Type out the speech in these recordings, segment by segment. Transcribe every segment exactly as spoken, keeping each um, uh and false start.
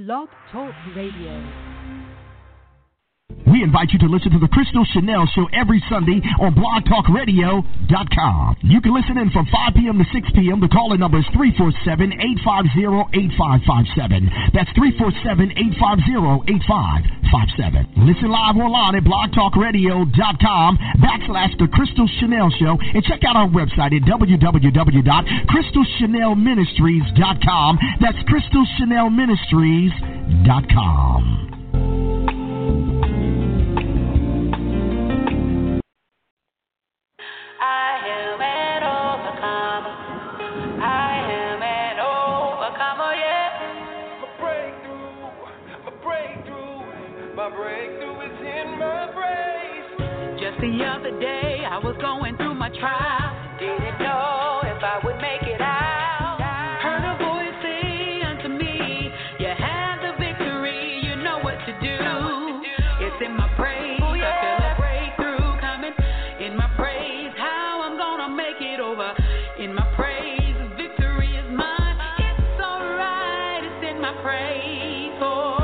Blog Talk Radio. We invite you to listen to the Crystal Chanel Show every Sunday on blog talk radio dot com. You can listen in from five p.m. to six p.m. The call-in number is three four seven, eight five zero, eight five five seven. That's three four seven, eight five zero, eight five five seven. Listen live online at blog talk radio dot com backslash the Crystal Chanel Show, and check out our website at w w w dot crystal chanel ministries dot com. That's crystal chanel ministries dot com. The other day I was going through my trial, didn't know if I would make it out. Heard a voice say unto me, you have the victory, you know what to do. It's in my praise, I feel a breakthrough coming. In my praise, how I'm gonna make it over. In my praise, victory is mine. It's alright, it's in my praise. For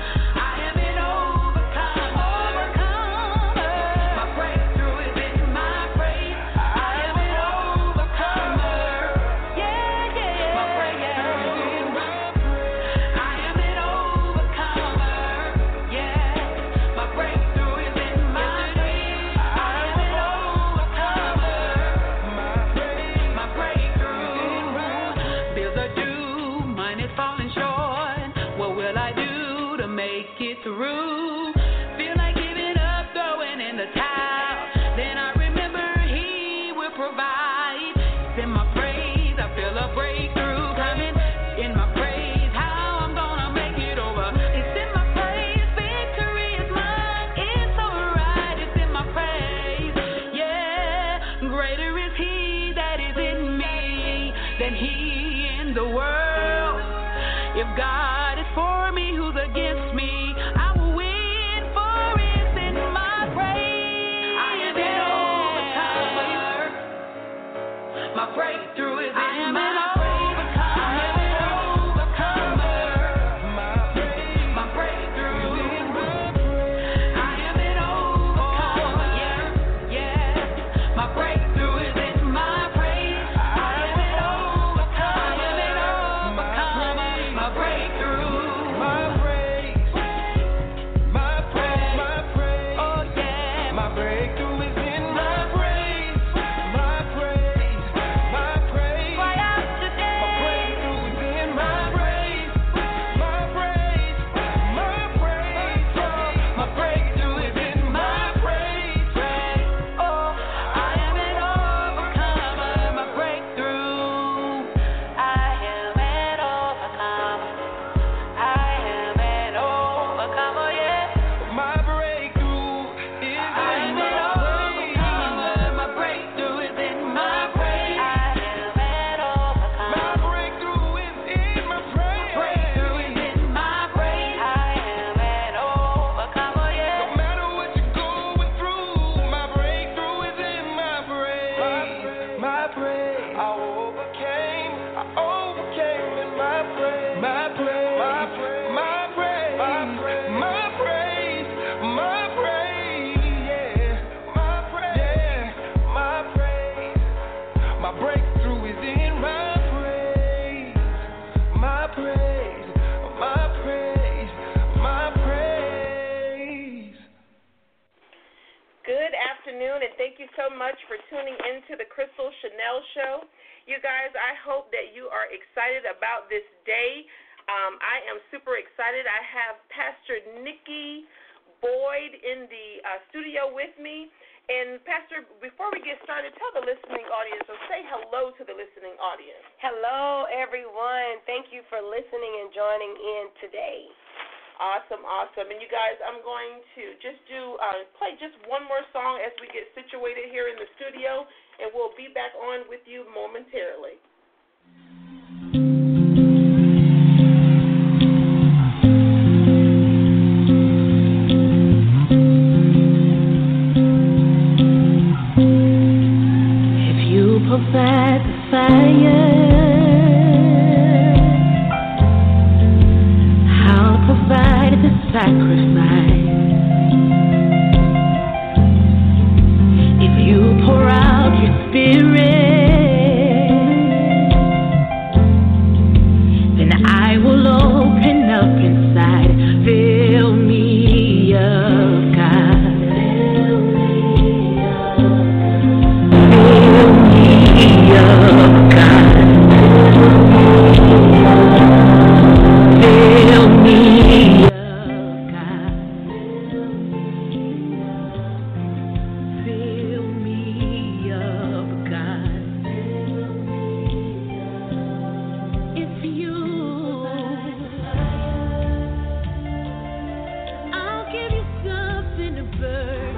Awesome, awesome. And you guys, I'm going to just do uh, play just one more song as we get situated here in the studio, and we'll be back on with you momentarily. If you provide the fire, how sacrifice, if you pour out your spirit, then I will open up inside. Fill me up, God. Fill me up, God. Fill me up, God. Fill me up, God. If you, I'll give you something to burn.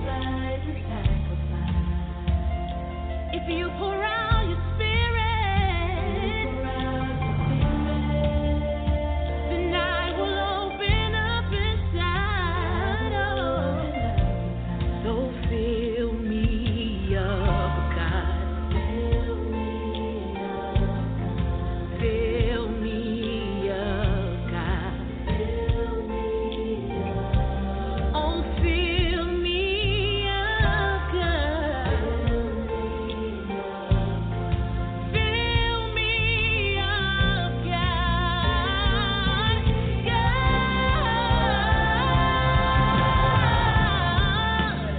If you pour out your spirit, then I will open up inside. Oh, so fill me up, God. Fill me up, God. Oh, fill me up, God. Fill me up, God. God.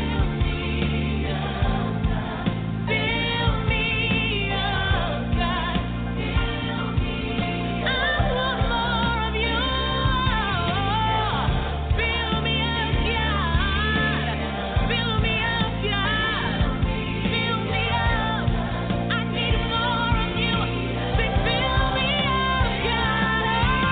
Fill me up, God. I want more of you. Fill me up, God. Fill me up, God. Fill me up. I need more of you. Say, fill me up, God.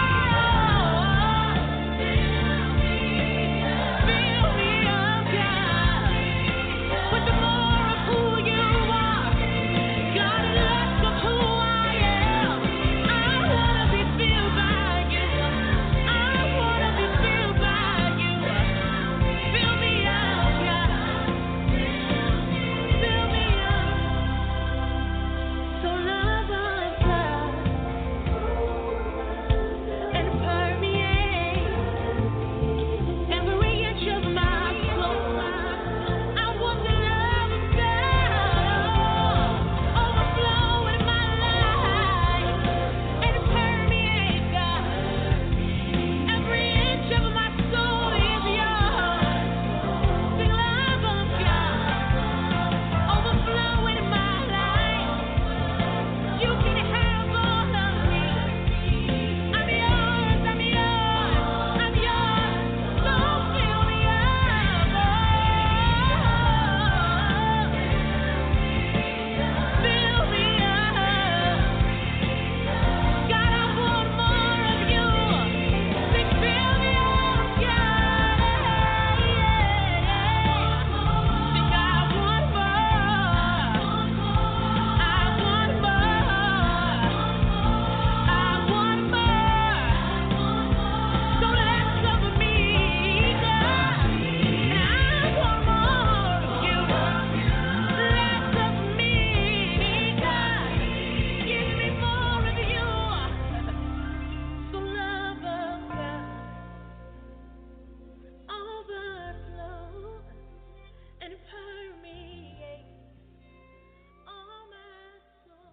Fill me up, God. With the more of who you are, God, less of who I am. I wanna be filled by you. I wanna be filled by you. Fill me up, God. Fill me up. So love us, God, and permeate every inch of my soul. I want the love of God overflow in my life and permeate, God. Every inch of my soul is yours. The love of God overflow in my life. You can have all of me. I'm yours, I'm yours, I'm yours. So fill me up. Fill me up. God, I want more of you. Say, fill me up, God. Think I want more. I want more. I want more. So less of me, God. And I want more of you. Less of me, God. Give me more of you. So love of God overflow and permeate all my soul.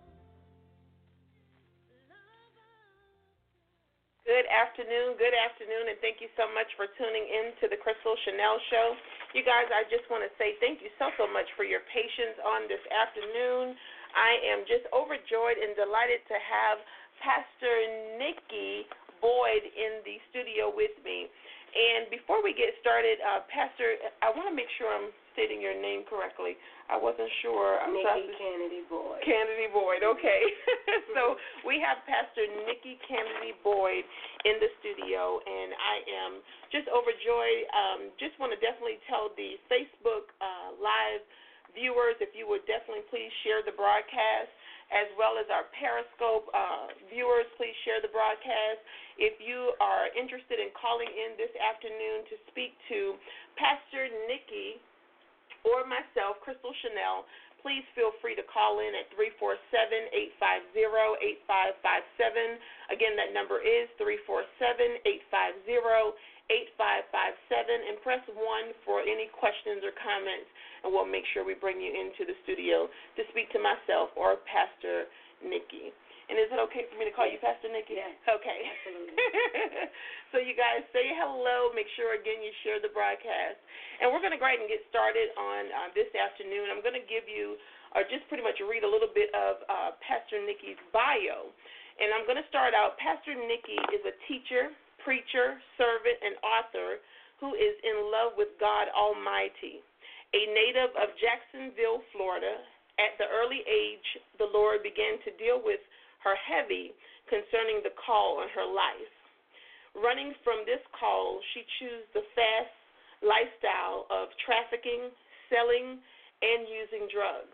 Good afternoon, good afternoon, and thank you so much for tuning in to the Crystal Chanel Show. You guys, I just want to say thank you so, so much for your patience on this afternoon. I am just overjoyed and delighted to have Pastor Nikki Boyd in the studio with me. And before we get started, uh, Pastor, I want to make sure I'm stating your name correctly. I wasn't sure. I'm sorry. Nikki Kennedy Boyd. Kennedy Boyd, okay. So we have Pastor Nikki Kennedy Boyd in the studio, and I am just overjoyed. Um, just want to definitely tell the Facebook uh, Live viewers, if you would definitely please share the broadcast, as well as our Periscope uh, viewers, please share the broadcast. If you are interested in calling in this afternoon to speak to Pastor Nikki or myself, Crystal Chanel, please feel free to call in at three four seven, eight five zero, eight five five seven. Again, that number is three four seven, eight five zero, eight five five seven, and press one for any questions or comments, and we'll make sure we bring you into the studio to speak to myself or Pastor Nikki. And is it okay for me to call you Pastor Nikki? Yes. Okay. Absolutely. So you guys say hello. Make sure, again, you share the broadcast. And we're going to go ahead and get started on uh, this afternoon. I'm going to give you, or just pretty much read a little bit of uh, Pastor Nikki's bio. And I'm going to start out. Pastor Nikki is a teacher, preacher, servant, and author who is in love with God Almighty. A native of Jacksonville, Florida, at the early age, the Lord began to deal with her heavy concerning the call on her life. Running from this call, she chose the fast lifestyle of trafficking, selling, and using drugs.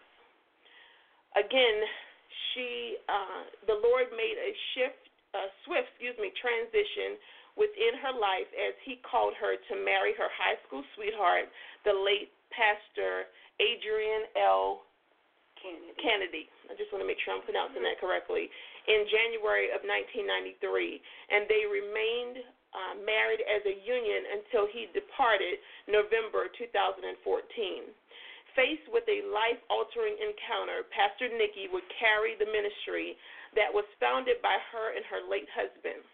Again, she, uh, the Lord made a shift, a swift, excuse me, transition within her life as He called her to marry her high school sweetheart, the late Pastor Adrian L. Kennedy. Kennedy. I just want to make sure I'm pronouncing that correctly. In January of nineteen ninety-three, and they remained uh, married as a union until he departed November two thousand fourteen. Faced with a life-altering encounter, Pastor Nikki would carry the ministry that was founded by her and her late husband.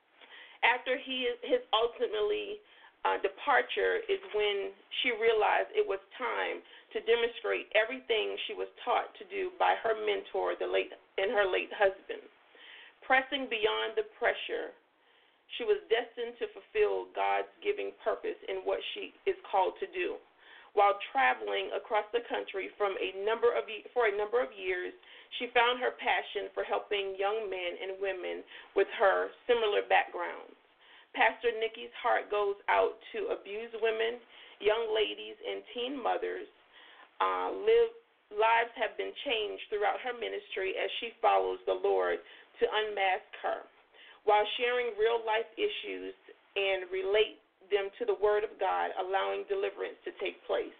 After he, his ultimately uh, departure is when she realized it was time to demonstrate everything she was taught to do by her mentor, the late and her late husband. Pressing beyond the pressure, she was destined to fulfill God's giving purpose in what she is called to do. While traveling across the country from a number of for a number of years, she found her passion for helping young men and women with her similar backgrounds. Pastor Nikki's heart goes out to abused women, young ladies, and teen mothers. Uh, live, lives have been changed throughout her ministry as she follows the Lord to unmask her, while sharing real-life issues and relate them to the Word of God, allowing deliverance to take place.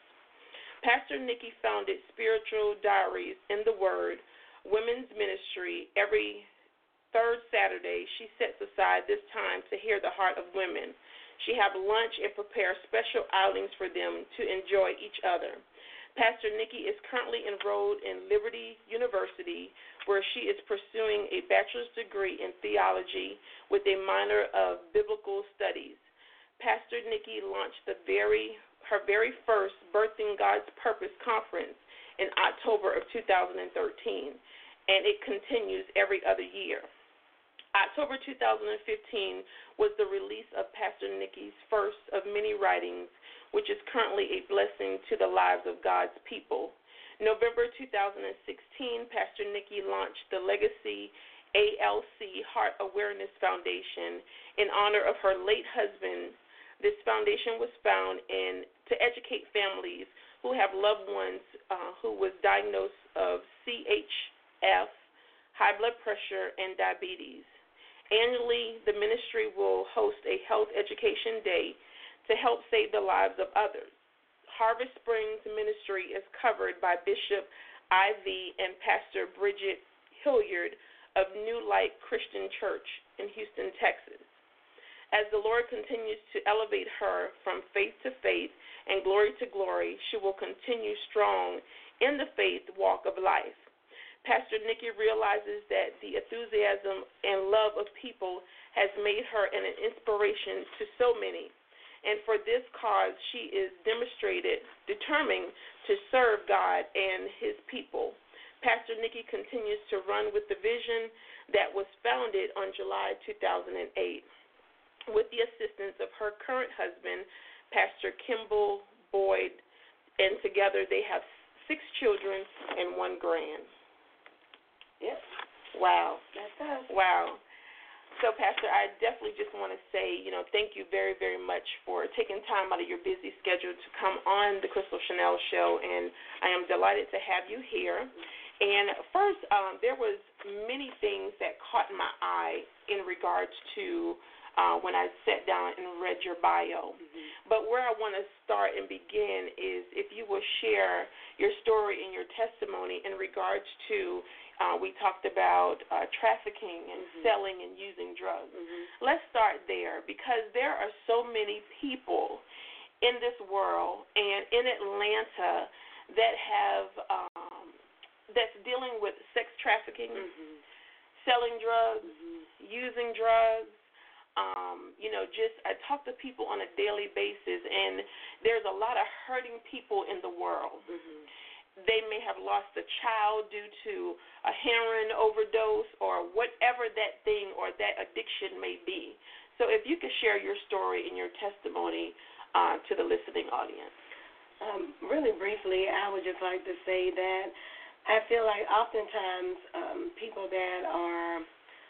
Pastor Nikki founded Spiritual Diaries in the Word Women's Ministry. Every third Saturday, she sets aside this time to hear the heart of women. She have lunch and prepare special outings for them to enjoy each other. Pastor Nikki is currently enrolled in Liberty University, where she is pursuing a bachelor's degree in theology with a minor of biblical studies. Pastor Nikki launched the very her very first Birthing God's Purpose conference in October of two thousand thirteen, and it continues every other year. October two thousand fifteen was the release of Pastor Nikki's first of many writings, which is currently a blessing to the lives of God's people. November two thousand sixteen, Pastor Nikki launched the Legacy A L C Heart Awareness Foundation in honor of her late husband. This foundation was found in to educate families who have loved ones uh, who was diagnosed of C H F, high blood pressure, and diabetes. Annually, the ministry will host a health education day to help save the lives of others. Harvest Springs Ministry is covered by Bishop I V and Pastor Bridget Hilliard of New Light Christian Church in Houston, Texas. As the Lord continues to elevate her from faith to faith and glory to glory, she will continue strong in the faith walk of life. Pastor Nikki realizes that the enthusiasm and love of people has made her an inspiration to so many. And for this cause, she is demonstrated, determined to serve God and His people. Pastor Nikki continues to run with the vision that was founded on July two thousand eight. With the assistance of her current husband, Pastor Kimball Boyd, and together they have six children and one grand. Yep. Wow. That's us. Wow. So, Pastor, I definitely just want to say, you know, thank you very, very much for taking time out of your busy schedule to come on the Crystal Chanel Show, and I am delighted to have you here. And first, um, there was many things that caught my eye in regards to uh, when I sat down and read your bio. Mhm. But where I want to start and begin is if you will share your story and your testimony in regards to, uh, we talked about uh, trafficking and Mhm. selling and using drugs. Mhm. Let's start there because there are so many people in this world and in Atlanta that have um, that's dealing with sex trafficking, Mhm. selling drugs, Mhm. using drugs. Um, you know, just I talk to people on a daily basis, and there's a lot of hurting people in the world. Mhm. They may have lost a child due to a heroin overdose or whatever that thing or that addiction may be. So if you could share your story and your testimony uh, to the listening audience. Um, really briefly, I would just like to say that I feel like oftentimes um, people that are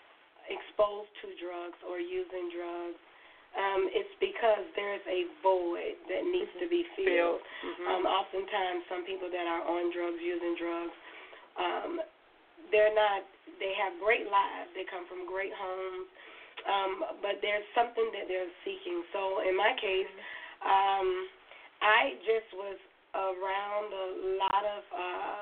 exposed to drugs or using drugs, um, it's because there's a void that needs Mhm. to be filled. Mhm. Um, oftentimes, some people that are on drugs, using drugs, um, they're not, they have great lives. They come from great homes, um, but there's something that they're seeking. So in my case, um, I just was around a lot of uh,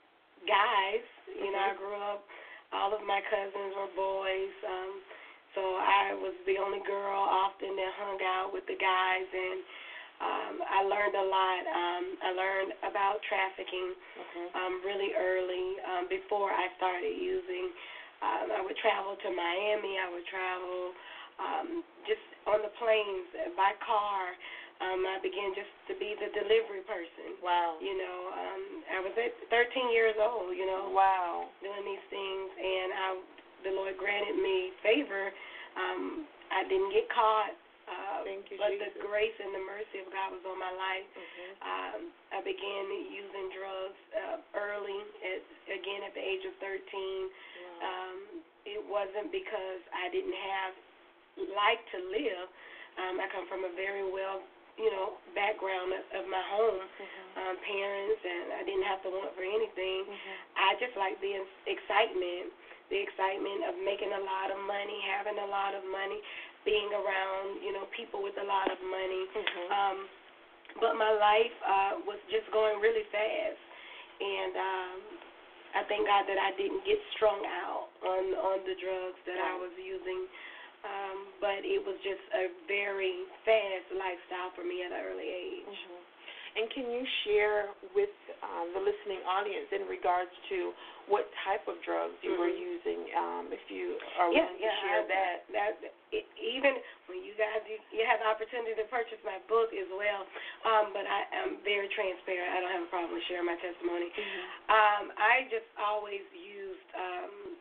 guys. You know, I grew up, all of my cousins were boys, um, so I was the only girl often that hung out with the guys, and um, I learned a lot. Um, I learned about trafficking Mhm. um, really early um, before I started using. Um, I would travel to Miami. I would travel um, just on the planes, by car. Um, I began just to be the delivery person. Wow. You know, um, I was at thirteen years old, you know, Wow. doing these things, and I, the Lord granted me favor. Um, I didn't get caught, uh, Thank you, but Jesus. the grace and the mercy of God was on my life. Mhm. Um, I began using drugs uh, early, at, again at the age of thirteen. Wow. Um, it wasn't because I didn't have life to live. Um, I come from a very well, you know, background of, of my home, Mhm. um, parents, and I didn't have to want for anything. Mhm. I just like the excitement, the excitement of making a lot of money, having a lot of money, being around, you know, people with a lot of money. Mhm. Um, but my life uh, was just going really fast, and um, I thank God that I didn't get strung out on on the drugs that I was using. Um, but it was just a very fast lifestyle for me at an early age. Mhm. And can you share with um, the listening audience in regards to what type of drugs you were Mhm. using, um, if you are Yeah, willing yeah, to share I, that? that it, even when you guys you, you have the opportunity to purchase my book as well. Um, but I am very transparent. I don't have a problem with sharing my testimony. Mhm. Um, I just always used um,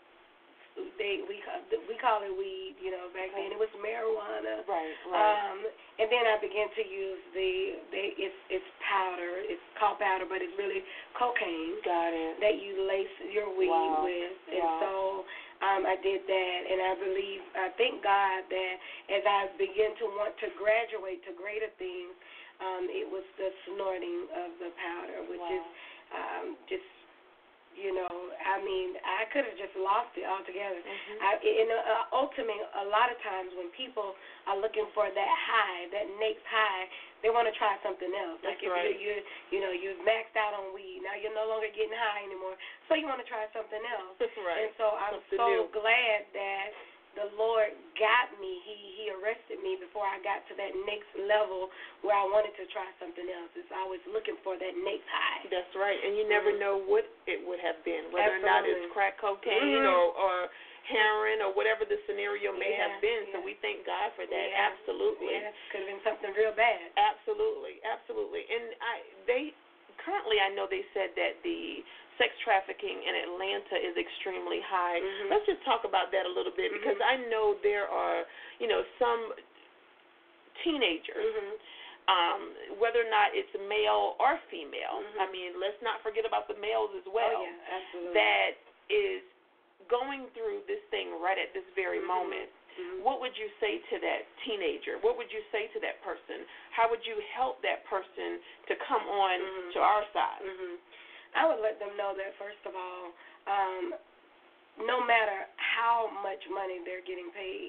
they we ca- we call it weed. You know, back then it was marijuana. Right, right. Um, and then I began to use the they it's it's powder. It's called powder, but it's really cocaine Got it. that you lace your weed Wow. with. And Wow. so um, I did that, and I believe, I thank God that as I began to want to graduate to greater things, um, it was the snorting of the powder, which Wow. is um, just, you know, I mean, I could have just lost it altogether. Mhm. I, and uh, ultimately, a lot of times when people are looking for that high, that next high, they want to try something else. That's like if right. you, you, you know, you've maxed out on weed, now you're no longer getting high anymore, so you want to try something else. Right. And so I'm Something so new. glad that the Lord got me. He He arrested me before I got to that next level where I wanted to try something else. It's always looking for that next high. That's right. And you never Mhm. know what it would have been, whether or not Absolutely. it's crack cocaine Mhm. or, or heroin or whatever the scenario may Yeah, have been. So yeah. we thank God for that. Yeah. Absolutely. Yeah, could have been something real bad. Absolutely, absolutely. And I they currently I know they said that the sex trafficking in Atlanta is extremely high. Mhm. Let's just talk about that a little bit because Mhm. I know there are, you know, some teenagers, Mhm. um, whether or not it's male or female. Mhm. I mean, let's not forget about the males as well. Oh yeah, absolutely. That is going through this thing right at this very Mhm. moment. Mhm. What would you say to that teenager? What would you say to that person? How would you help that person to come on Mhm. to our side? hmm I would let them know that, first of all, um, no matter how much money they're getting paid,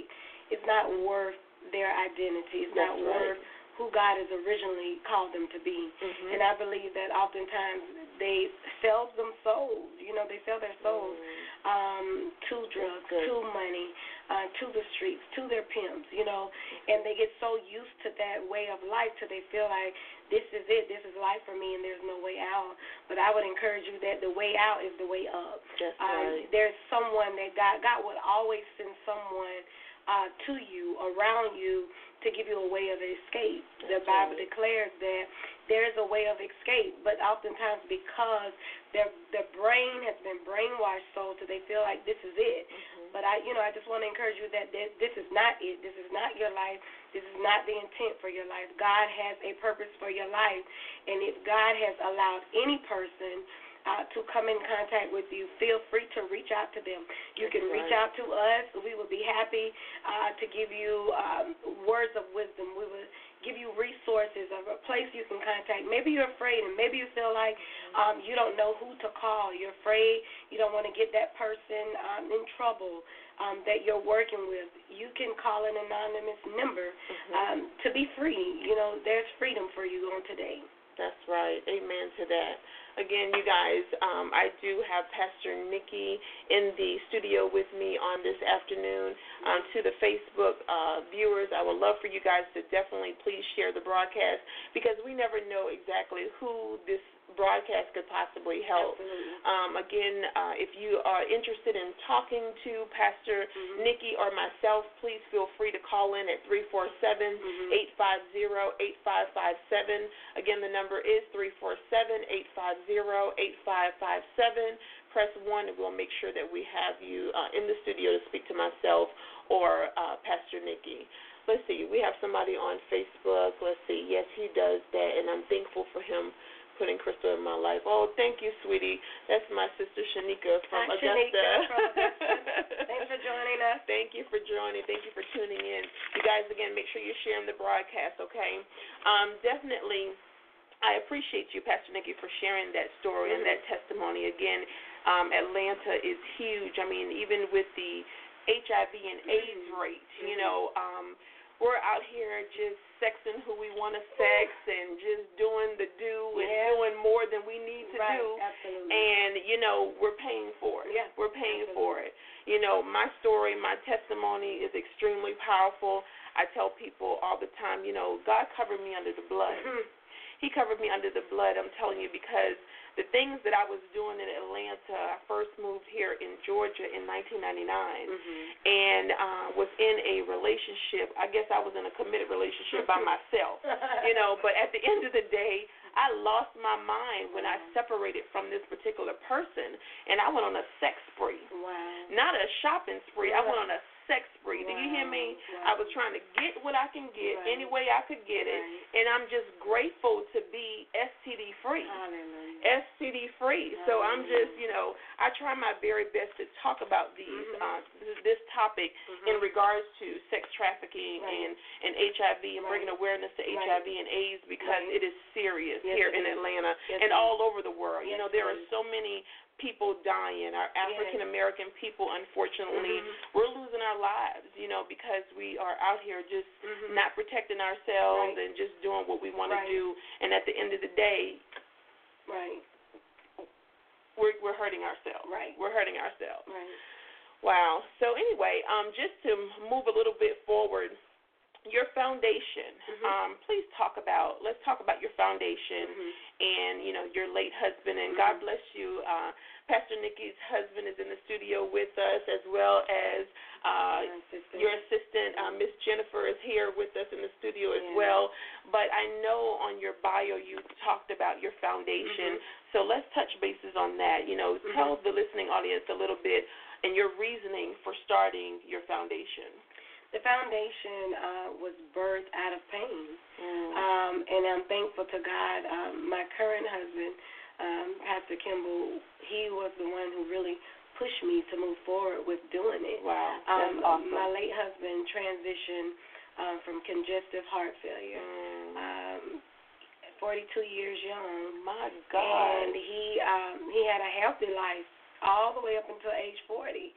it's not worth their identity. It's That's not right. worth who God has originally called them to be. Mhm. And I believe that oftentimes they sell them souls. You know, they sell their souls Mm. um, to drugs, good. to money, uh, to the streets, to their pimps, you know, and they get so used to that way of life till they feel like this is it, this is life for me, and there's no way out. But I would encourage you that the way out is the way up. That's Um, right. there's someone that God, God would always send someone uh, to you, around you, to give you a way of escape. The That's Bible right. declares that there is a way of escape, but oftentimes because their their brain has been brainwashed so that they feel like this is it. Mhm. But I, you know, I just want to encourage you that this, this is not it. This is not your life. This is not the intent for your life. God has a purpose for your life, and if God has allowed any person Uh, to come in contact with you, feel free to reach out to them. You That's can reach right. out to us. We will be happy uh, to give you um, words of wisdom. We will give you resources of a place you can contact. Maybe you're afraid, and maybe you feel like um, you don't know who to call. You're afraid you don't want to get that person um, in trouble um, that you're working with. You can call an anonymous number Mhm. um, to be free. You know, there's freedom for you on today. That's right. Amen to that. Again, you guys, um, I do have Pastor Nikki in the studio with me on this afternoon. Um, to the Facebook uh, viewers, I would love for you guys to definitely please share the broadcast, because we never know exactly who this broadcast could possibly help. Absolutely. Um, again, uh, if you are interested in talking to Pastor Mhm. Nikki or myself, please feel free to call in at three four seven, eight five zero, eight five five seven. Again, the number is three four seven, eight five zero, eight five five seven. Press one, and we'll make sure that we have you uh, in the studio to speak to myself or uh, Pastor Nikki. Let's see. We have somebody on Facebook. Let's see. Yes, he does that, and I'm thankful for him putting Crystal in my life. Oh, thank you, sweetie. That's my sister Shanika from Hi, Augusta. Shanika from Augusta. Thanks for joining us. Thank you for joining. Thank you for tuning in. You guys, again, make sure you're sharing the broadcast, okay? Um, definitely, I appreciate you, Pastor Nikki, for sharing that story and that testimony. Again, um, Atlanta is huge. I mean, even with the H I V and AIDS rate, you know, um, we're out here just sexing who we want to sex and just doing the do and Yeah. doing more than we need to Right, do. absolutely. And, you know, we're paying for it. Yeah, We're paying absolutely. for it. You know, my story, my testimony is extremely powerful. I tell people all the time, you know, God covered me under the blood. Mhm. He covered me under the blood, I'm telling you, because the things that I was doing in Atlanta, I first moved here in Georgia in nineteen ninety-nine, Mhm. and uh, was in a relationship. I guess I was in a committed relationship by myself, you know, but at the end of the day, I lost my mind when I separated from this particular person, and I went on a sex spree. Wow. Not a shopping spree. I went on a sex spree. Do you hear me? Wow. I was trying to get what I can get Right. any way I could get it, Right. and I'm just grateful to be S T D free. Hallelujah. S T D free. So I'm just, you know, I try my very best to talk about these, Mhm. uh, this topic Mhm. in regards to sex trafficking Right. and, and H I V and Right. bringing awareness to Right. H I V and AIDS, because Right. it is serious Yes, here it in is. Atlanta Yes, and it all over the world. You Yes, know, there it are is. so many people dying. Our African American people, unfortunately, Mhm. we're losing our lives, you know, because we are out here just Mhm. not protecting ourselves Right. and just doing what we want Right. to do. And at the end of the day, Right. we're we're hurting ourselves. Right. We're hurting ourselves. Right. Wow. So anyway, um, just to move a little bit forward, your foundation. Mhm. Um, please talk about. Let's talk about your foundation Mhm. and you know your late husband. And Mhm. God bless you. Uh, Pastor Nikki's husband is in the studio with us, as well as uh, My sister. your assistant, uh, Miss Jennifer, is here with us in the studio as Yeah. well. But I know on your bio you talked about your foundation. Mhm. So let's touch bases on that. You know, Mhm. tell the listening audience a little bit and your reasoning for starting your foundation. The foundation uh, was birthed out of pain, Mm. um, and I'm thankful to God. Um, my current husband, um, Pastor Kimball, he was the one who really pushed me to move forward with doing it. Wow, that's Um, awesome. My late husband transitioned um, from congestive heart failure, Mm. um, forty-two years young. My God. And he um, he had a healthy life all the way up until age forty.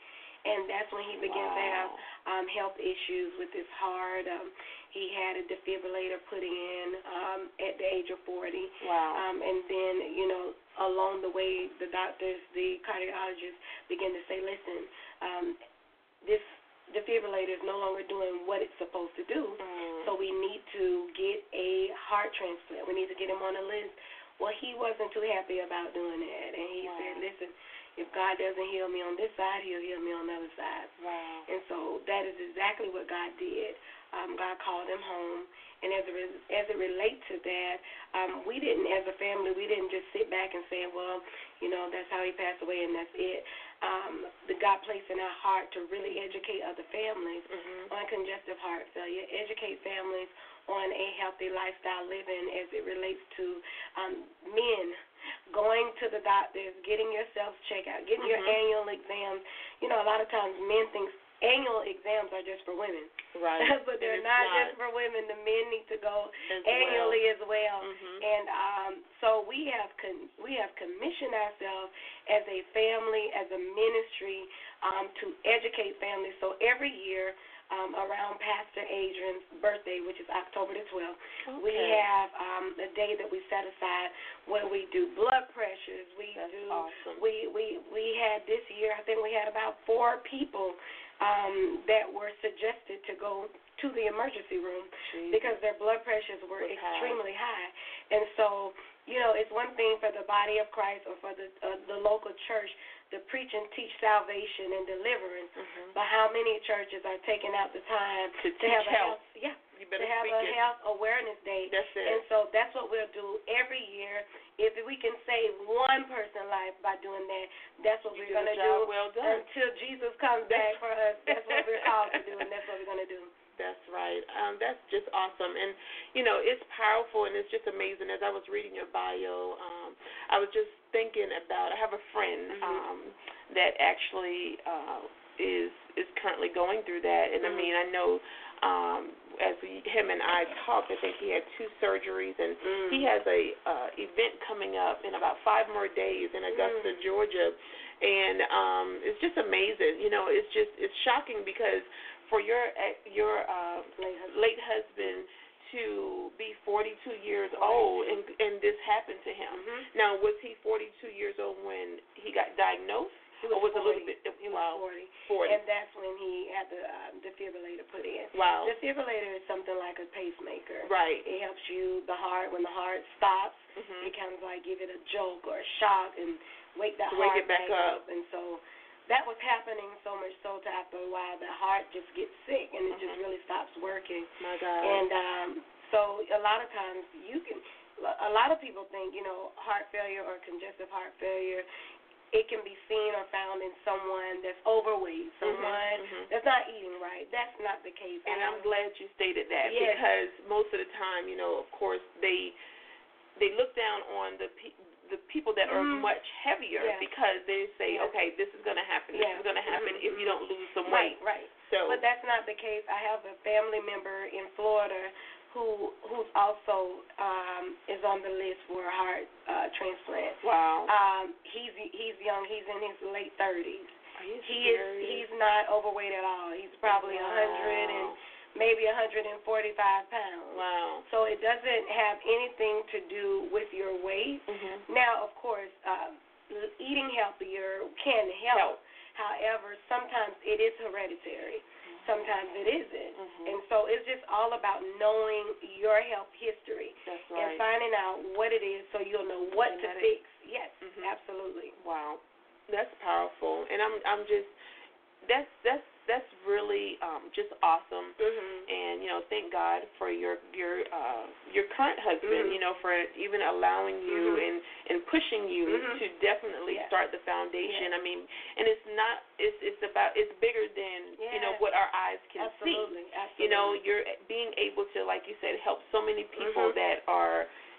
and that's when he began wow. to have um, health issues with his heart. Um, he had a defibrillator put in um, at the age of forty. Wow. Um, and then, you know, along the way, the doctors, the cardiologists began to say, listen, um, this defibrillator is no longer doing what it's supposed to do, mm. so we need to get a heart transplant. We need to get him on a list. Well, he wasn't too happy about doing that, and he wow. said, listen, if God doesn't heal me on this side, he'll heal me on the other side. Wow. And so that is exactly what God did. Um, God called him home, and as, a, as it relates to that, um, we didn't, as a family, we didn't just sit back and say, well, you know, that's how he passed away and that's it. Um, the God placed in our heart to really educate other families mm-hmm. on congestive heart failure, educate families on a healthy lifestyle living as it relates to um, men going to the doctors, getting yourself checked out, getting mm-hmm. your annual exams. You know, a lot of times men think annual exams are just for women. Right. But they're not, not just for women. The men need to go as annually well. as well. Mm-hmm. And um, so we have con- we have commissioned ourselves as a family, as a ministry, um, to educate families. So every year, Um, around Pastor Adrian's birthday, which is October the twelfth. Okay. We have um, a day that we set aside where we do blood pressures. We That's do. awesome. We we we had this year. I think we had about four people um, that were suggested to go to the emergency room Jesus. because their blood pressures were Was extremely high. high. And so, you know, it's one thing for the body of Christ or for the uh, the local church to preach and teach salvation and deliverance, mm-hmm. but how many churches are taking out the time to, to teach have a health? health, yeah, you better to have speak a it. health awareness day. That's it. And so that's what we'll do every year. If we can save one person's life by doing that, that's what you we're going to do. do Well done. until Jesus comes back for us. That's what we're called to do, and that's what we're going to do. That's right. Um, that's just awesome. And, you know, it's powerful and it's just amazing. As I was reading your bio, um, I was just thinking about, I have a friend Mm-hmm. um, that actually uh, is is currently going through that. And, mm-hmm. I mean, I know um, as we, him and I talked, I think he had two surgeries. And mm-hmm. he has a uh, event coming up in about five more days in Augusta, mm-hmm. Georgia. And um, it's just amazing. You know, it's just, it's shocking because for your your uh, late husband, late husband to be forty-two years old and and this happened to him. Mm-hmm. Now, was he forty-two years old when he got diagnosed? He was or was it a forty. little bit? He wow, was forty. forty. And that's when he had the um, defibrillator put in. Wow. Defibrillator is something like a pacemaker. Right. It helps you, the heart, when the heart stops, mm-hmm. it kind of like give it a jolt or a shock and wake that to heart wake it back up. up. And so that was happening so much so that after a while the heart just gets sick and it mm-hmm. just really stops working. My God. And um, so a lot of times you can, a lot of people think, you know, heart failure or congestive heart failure, it can be seen or found in someone that's overweight, someone mm-hmm. that's not eating right. That's not the case. And I'm glad you stated that yes. because most of the time, you know, of course, they they look down on the people. The people that are mm. much heavier yeah. because they say, yeah. okay, this is going to happen. Yeah. This is going to happen mm-hmm. if you don't lose some right, weight. Right, So, but that's not the case. I have a family member in Florida who who's also um, is on the list for a heart uh, transplant. Wow. Um, he's he's young. He's in his late thirties. Are you he serious? is he's not overweight at all. He's probably a wow. hundred and maybe one hundred forty-five pounds. Wow. So it doesn't have anything to do with your weight. Mm-hmm. Now, of course, um, eating healthier can help. help. However, sometimes it is hereditary. Mm-hmm. Sometimes it isn't. Mm-hmm. And so it's just all about knowing your health history. That's right. And finding out what it is so you'll know what Genetic. to fix. Yes, mm-hmm. absolutely. Wow. That's powerful. And I'm I'm just that's that's that's really um, just awesome. Mm-hmm. And you know, thank God for your your uh, your current husband. Mm-hmm. You know, for even allowing you mm-hmm. and, and pushing you mm-hmm. to definitely yes. start the foundation. Yes. I mean, and it's not it's it's about it's bigger than yes. you know what our eyes can absolutely. see. Absolutely. You know, you're being able to, like you said, help so many people mm-hmm. that are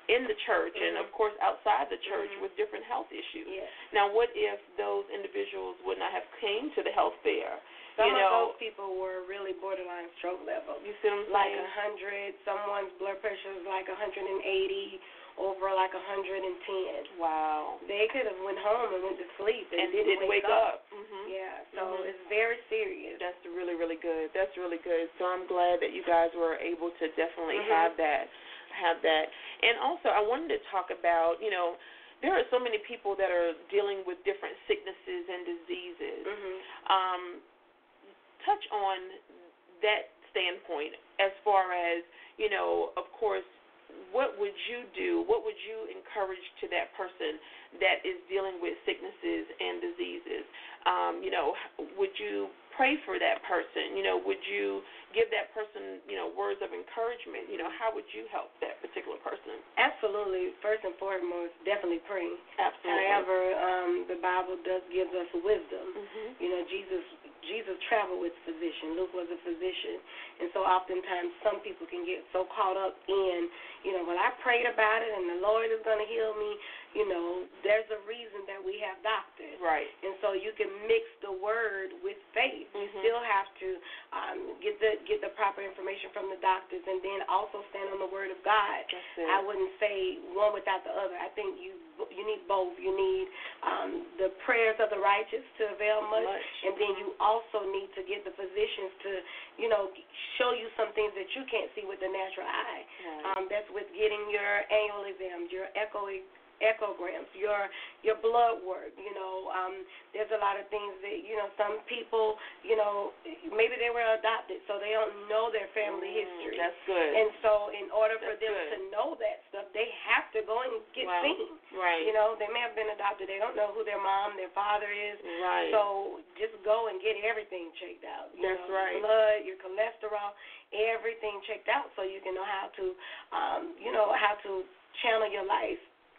in the church mm-hmm. and, of course, outside the church mm-hmm. with different health issues. Yes. Now, what if those individuals would not have came to the health fair? Some you of know, those people were really borderline stroke level. You see what I'm like saying? one hundred. Someone's blood pressure is like one hundred eighty over like one hundred ten. Wow. They could have went home and went to sleep and, and didn't, didn't wake, wake up. up. Mm-hmm. Yeah, so mm-hmm. it's very serious. That's really, really good. That's really good. So I'm glad that you guys were able to definitely mm-hmm. have that. have that. And also, I wanted to talk about, you know, there are so many people that are dealing with different sicknesses and diseases. Mm-hmm. Um, touch on that standpoint as far as, you know, of course, what would you do, what would you encourage to that person that is dealing with sicknesses and diseases? Um, you know, would you pray for that person? You know, would you give that person, you know, words of encouragement? You know, how would you help that particular person? Absolutely. First and foremost, definitely pray. Absolutely. However, um, the Bible does give us wisdom. Mm-hmm. You know, Jesus Jesus traveled with physician. Luke was a physician. And so oftentimes some people can get so caught up in, you know, well, I prayed about it and the Lord is going to heal me. You know, there's a reason that we have doctors. Right. And so you can mix the word with faith. You mm-hmm. still have to um, get the get the proper information from the doctors and then also stand on the word of God. That's it. I wouldn't say one without the other. I think you you need both. You need um, the prayers of the righteous to avail much, much. and then you also need to get the physicians to, you know, show you some things that you can't see with the natural eye. Right. Um, that's with getting your annual exams, your echo echograms, your your blood work. You know, um, there's a lot of things that, you know, some people, you know, maybe they were adopted, so they don't know their family mm, history. That's good. And so in order for That's them good. to know that stuff, they have to go and get wow. seen. Right. You know, they may have been adopted. They don't know who their mom, their father is. Right. So just go and get everything checked out. You That's know, right. Your blood, your cholesterol, everything checked out so you can know how to, um, you know, how to channel your life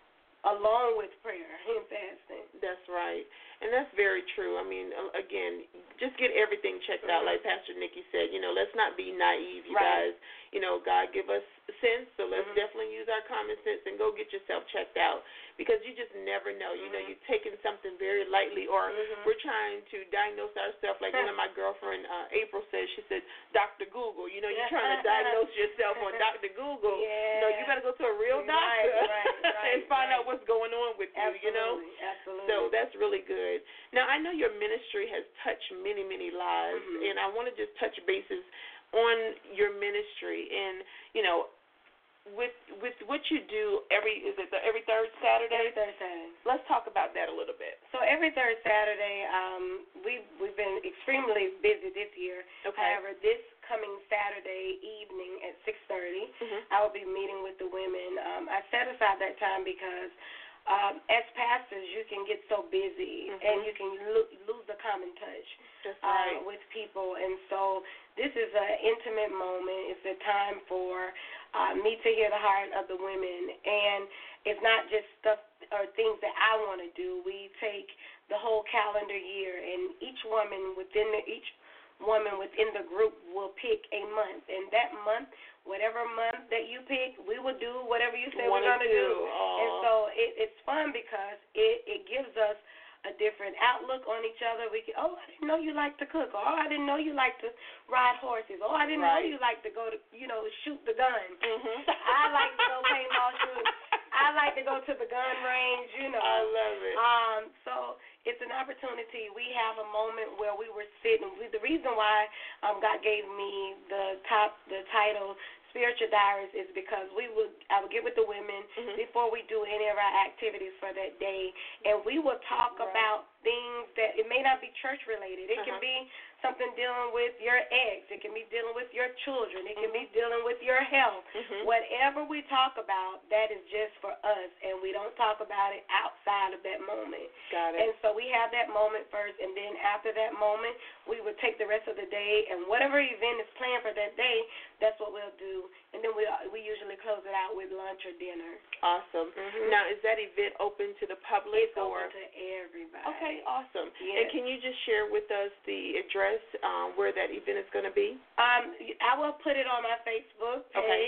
along with prayer and fasting. That's right. And that's very true. I mean, again, just get everything checked mm-hmm. out. Like Pastor Nikki said, you know, let's not be naive, you right. guys. You know, God give us sense, so let's mm-hmm. definitely use our common sense and go get yourself checked out, because you just never know. You know, mm-hmm. you're taking something very lightly, or mm-hmm. we're trying to diagnose ourselves. Like one of my girlfriend, uh, April, said, she said, Doctor Google. You know, you're trying to diagnose yourself on Doctor Google. Yeah. No, you got to go to a real doctor right, right, right, and find right. out what's going on with you, Absolutely, you know? absolutely. So that's really good. Now, I know your ministry has touched many, many lives, mm-hmm. and I want to just touch bases on your ministry. And, you know, with with what you do every, is it the, every third Saturday? Every third Saturday. Let's talk about that a little bit. So every third Saturday, um, we've, we've been extremely busy this year. Okay. However, this coming Saturday evening at six thirty, mm-hmm. I will be meeting with the women. Um, I set aside that time because um, as pastors, you can get so busy mm-hmm. and you can lo- lose the common touch That's right. uh, with people. And so this is an intimate moment. It's a time for uh, me to hear the heart of the women. And it's not just stuff or things that I want to do. We take the whole calendar year, and each woman within the, each woman within the group will pick a month. And that month, whatever month that you pick, we will do whatever you say One we're going to do. Aww. And so it, it's fun because it, it gives us a different outlook on each other. We can, oh, I didn't know you like to cook, or oh, I didn't know you like to ride horses, oh, I didn't right. know you like to go to, you know, shoot the gun. Mm-hmm. I like to go paintball shoot. I like to go to the gun range, you know. I love it. Um, so it's an opportunity. We have a moment where we were sitting. We, the reason why um, God gave me the top, the title Spiritual Diaries is because we would I would get with the women mm-hmm. before we do any of our activities for that day, and we will talk right. about things that it may not be church related. It uh-huh. can be something dealing with your ex. It can be dealing with your children. It can mm-hmm. be dealing with your health. Mm-hmm. Whatever we talk about, that is just for us, and we don't talk about it outside of that moment. Got it. And so we have that moment first, and then after that moment, we would take the rest of the day, and whatever event is planned for that day, that's what we'll do. And then we we usually close it out with lunch or dinner. Awesome. Mm-hmm. Now, is that event open to the public? It's or? open to everybody. Okay, awesome. Yes. And can you just share with us the address um, where that event is going to be? Um, I will put it on my Facebook page. Okay.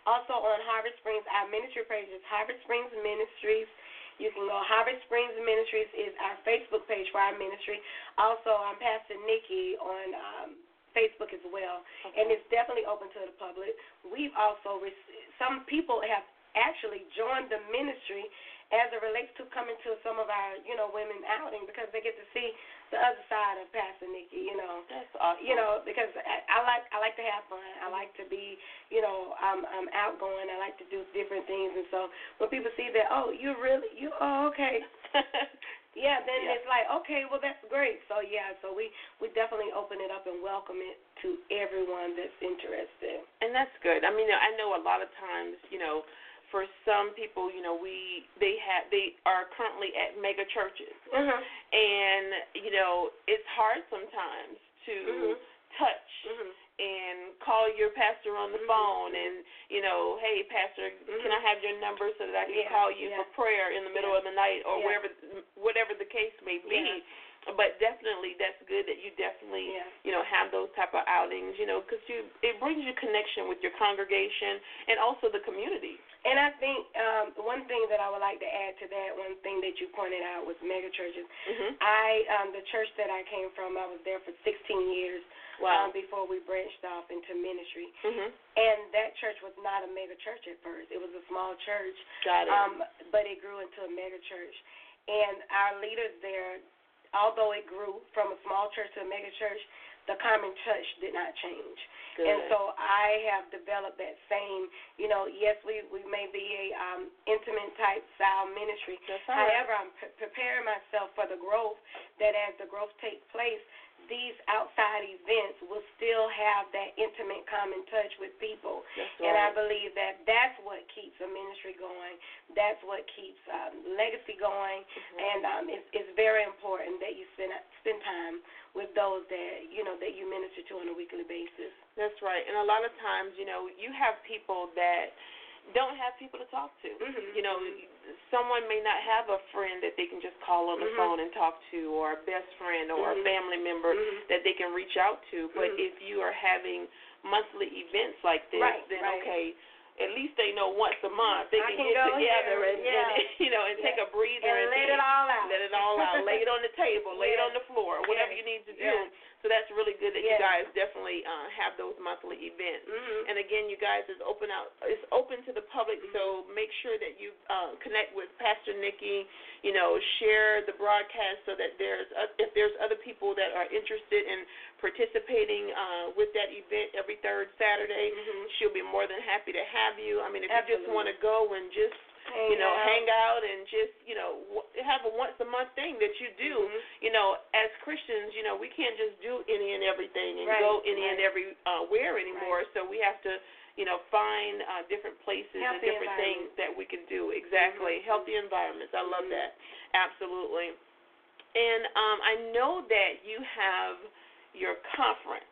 Also on Harvest Springs, our ministry page is Harvest Springs Ministries. You can go. Harvest Springs Ministries is our Facebook page for our ministry. Also, I'm Pastor Nikki on um, Facebook as well, okay. And it's definitely open to the public. We've also received, some people have actually joined the ministry as it relates to coming to some of our, you know, women outing because they get to see the other side of Pastor Nikki, you know. That's awesome. You know, because I, I like I like to have fun. I like to be, you know, I'm I'm outgoing. I like to do different things, and so when people see that, oh, you really, you, oh, okay. Yeah, then yeah. It's like, okay, well, that's great. So, yeah, so we, we definitely open it up and welcome it to everyone that's interested. And that's good. I mean, I know a lot of times, you know, for some people, you know, we they have they are currently at mega churches, mm-hmm. and you know it's hard sometimes to mm-hmm. touch mm-hmm. and call your pastor on the mm-hmm. phone, and you know, hey, pastor, mm-hmm. can I have your number so that I can yeah. call you yeah. for prayer in the middle yeah. of the night or yeah. wherever, whatever the case may be. Yeah. But definitely, that's good that you definitely, yeah. you know, have those type of outings, you know, because you it brings you connection with your congregation and also the community. And I think um, one thing that I would like to add to that, one thing that you pointed out was mega churches. Mm-hmm. I, um, the church that I came from, I was there for sixteen years wow. um, before we branched off into ministry. Mm-hmm. And that church was not a mega church at first. It was a small church. Got it. Um, but it grew into a mega church. And our leaders there, although it grew from a small church to a mega church, the common touch did not change. Good. And so I have developed that same, you know, yes, we, we may be a um, intimate type style ministry. That's right. However, I'm pre- preparing myself for the growth, that as the growth takes place, these outside events will still have that intimate common touch with people. That's and right. I believe that that's what keeps a ministry going. That's what keeps um, legacy going. Mm-hmm. And um, it's, it's very important that you spend spend time with those that, you know, that you minister to on a weekly basis. That's right. And a lot of times, you know, you have people that don't have people to talk to. Mm-hmm. You know, someone may not have a friend that they can just call on the mm-hmm. phone and talk to, or a best friend or mm-hmm. a family member mm-hmm. that they can reach out to. But mm-hmm. if you are having monthly events like this, right, then right. okay, at least they know once a month they I can, can get go together here. and, yeah. and you know and yeah. take a breather and, and let be, it all out. Let it all out. Lay it on the table. Lay it yeah. on the floor. Whatever yeah. you need to do. Yeah. So that's really good that yeah. you guys definitely uh, have those monthly events. Mm-hmm. And again, you guys, it's open out. It's open to the public. Mm-hmm. So make sure that you uh, connect with Pastor Nikki. You know, share the broadcast so that there's uh, if there's other people that are interested in participating uh, with that event every third Saturday, mm-hmm. she'll be more than happy to have you. I mean, if Absolutely. you just want to go and just hang you know, out. hang out and just, you know, w- have a once a month thing that you do. Mm-hmm. You know, as Christians, you know, we can't just do any and everything and right. go any right. and every uh, where anymore. Right. So we have to, you know, find uh, different places Healthy and different things that we can do. Exactly. Mm-hmm. Healthy environments. I love mm-hmm. that. Absolutely. And um, I know that you have your conference.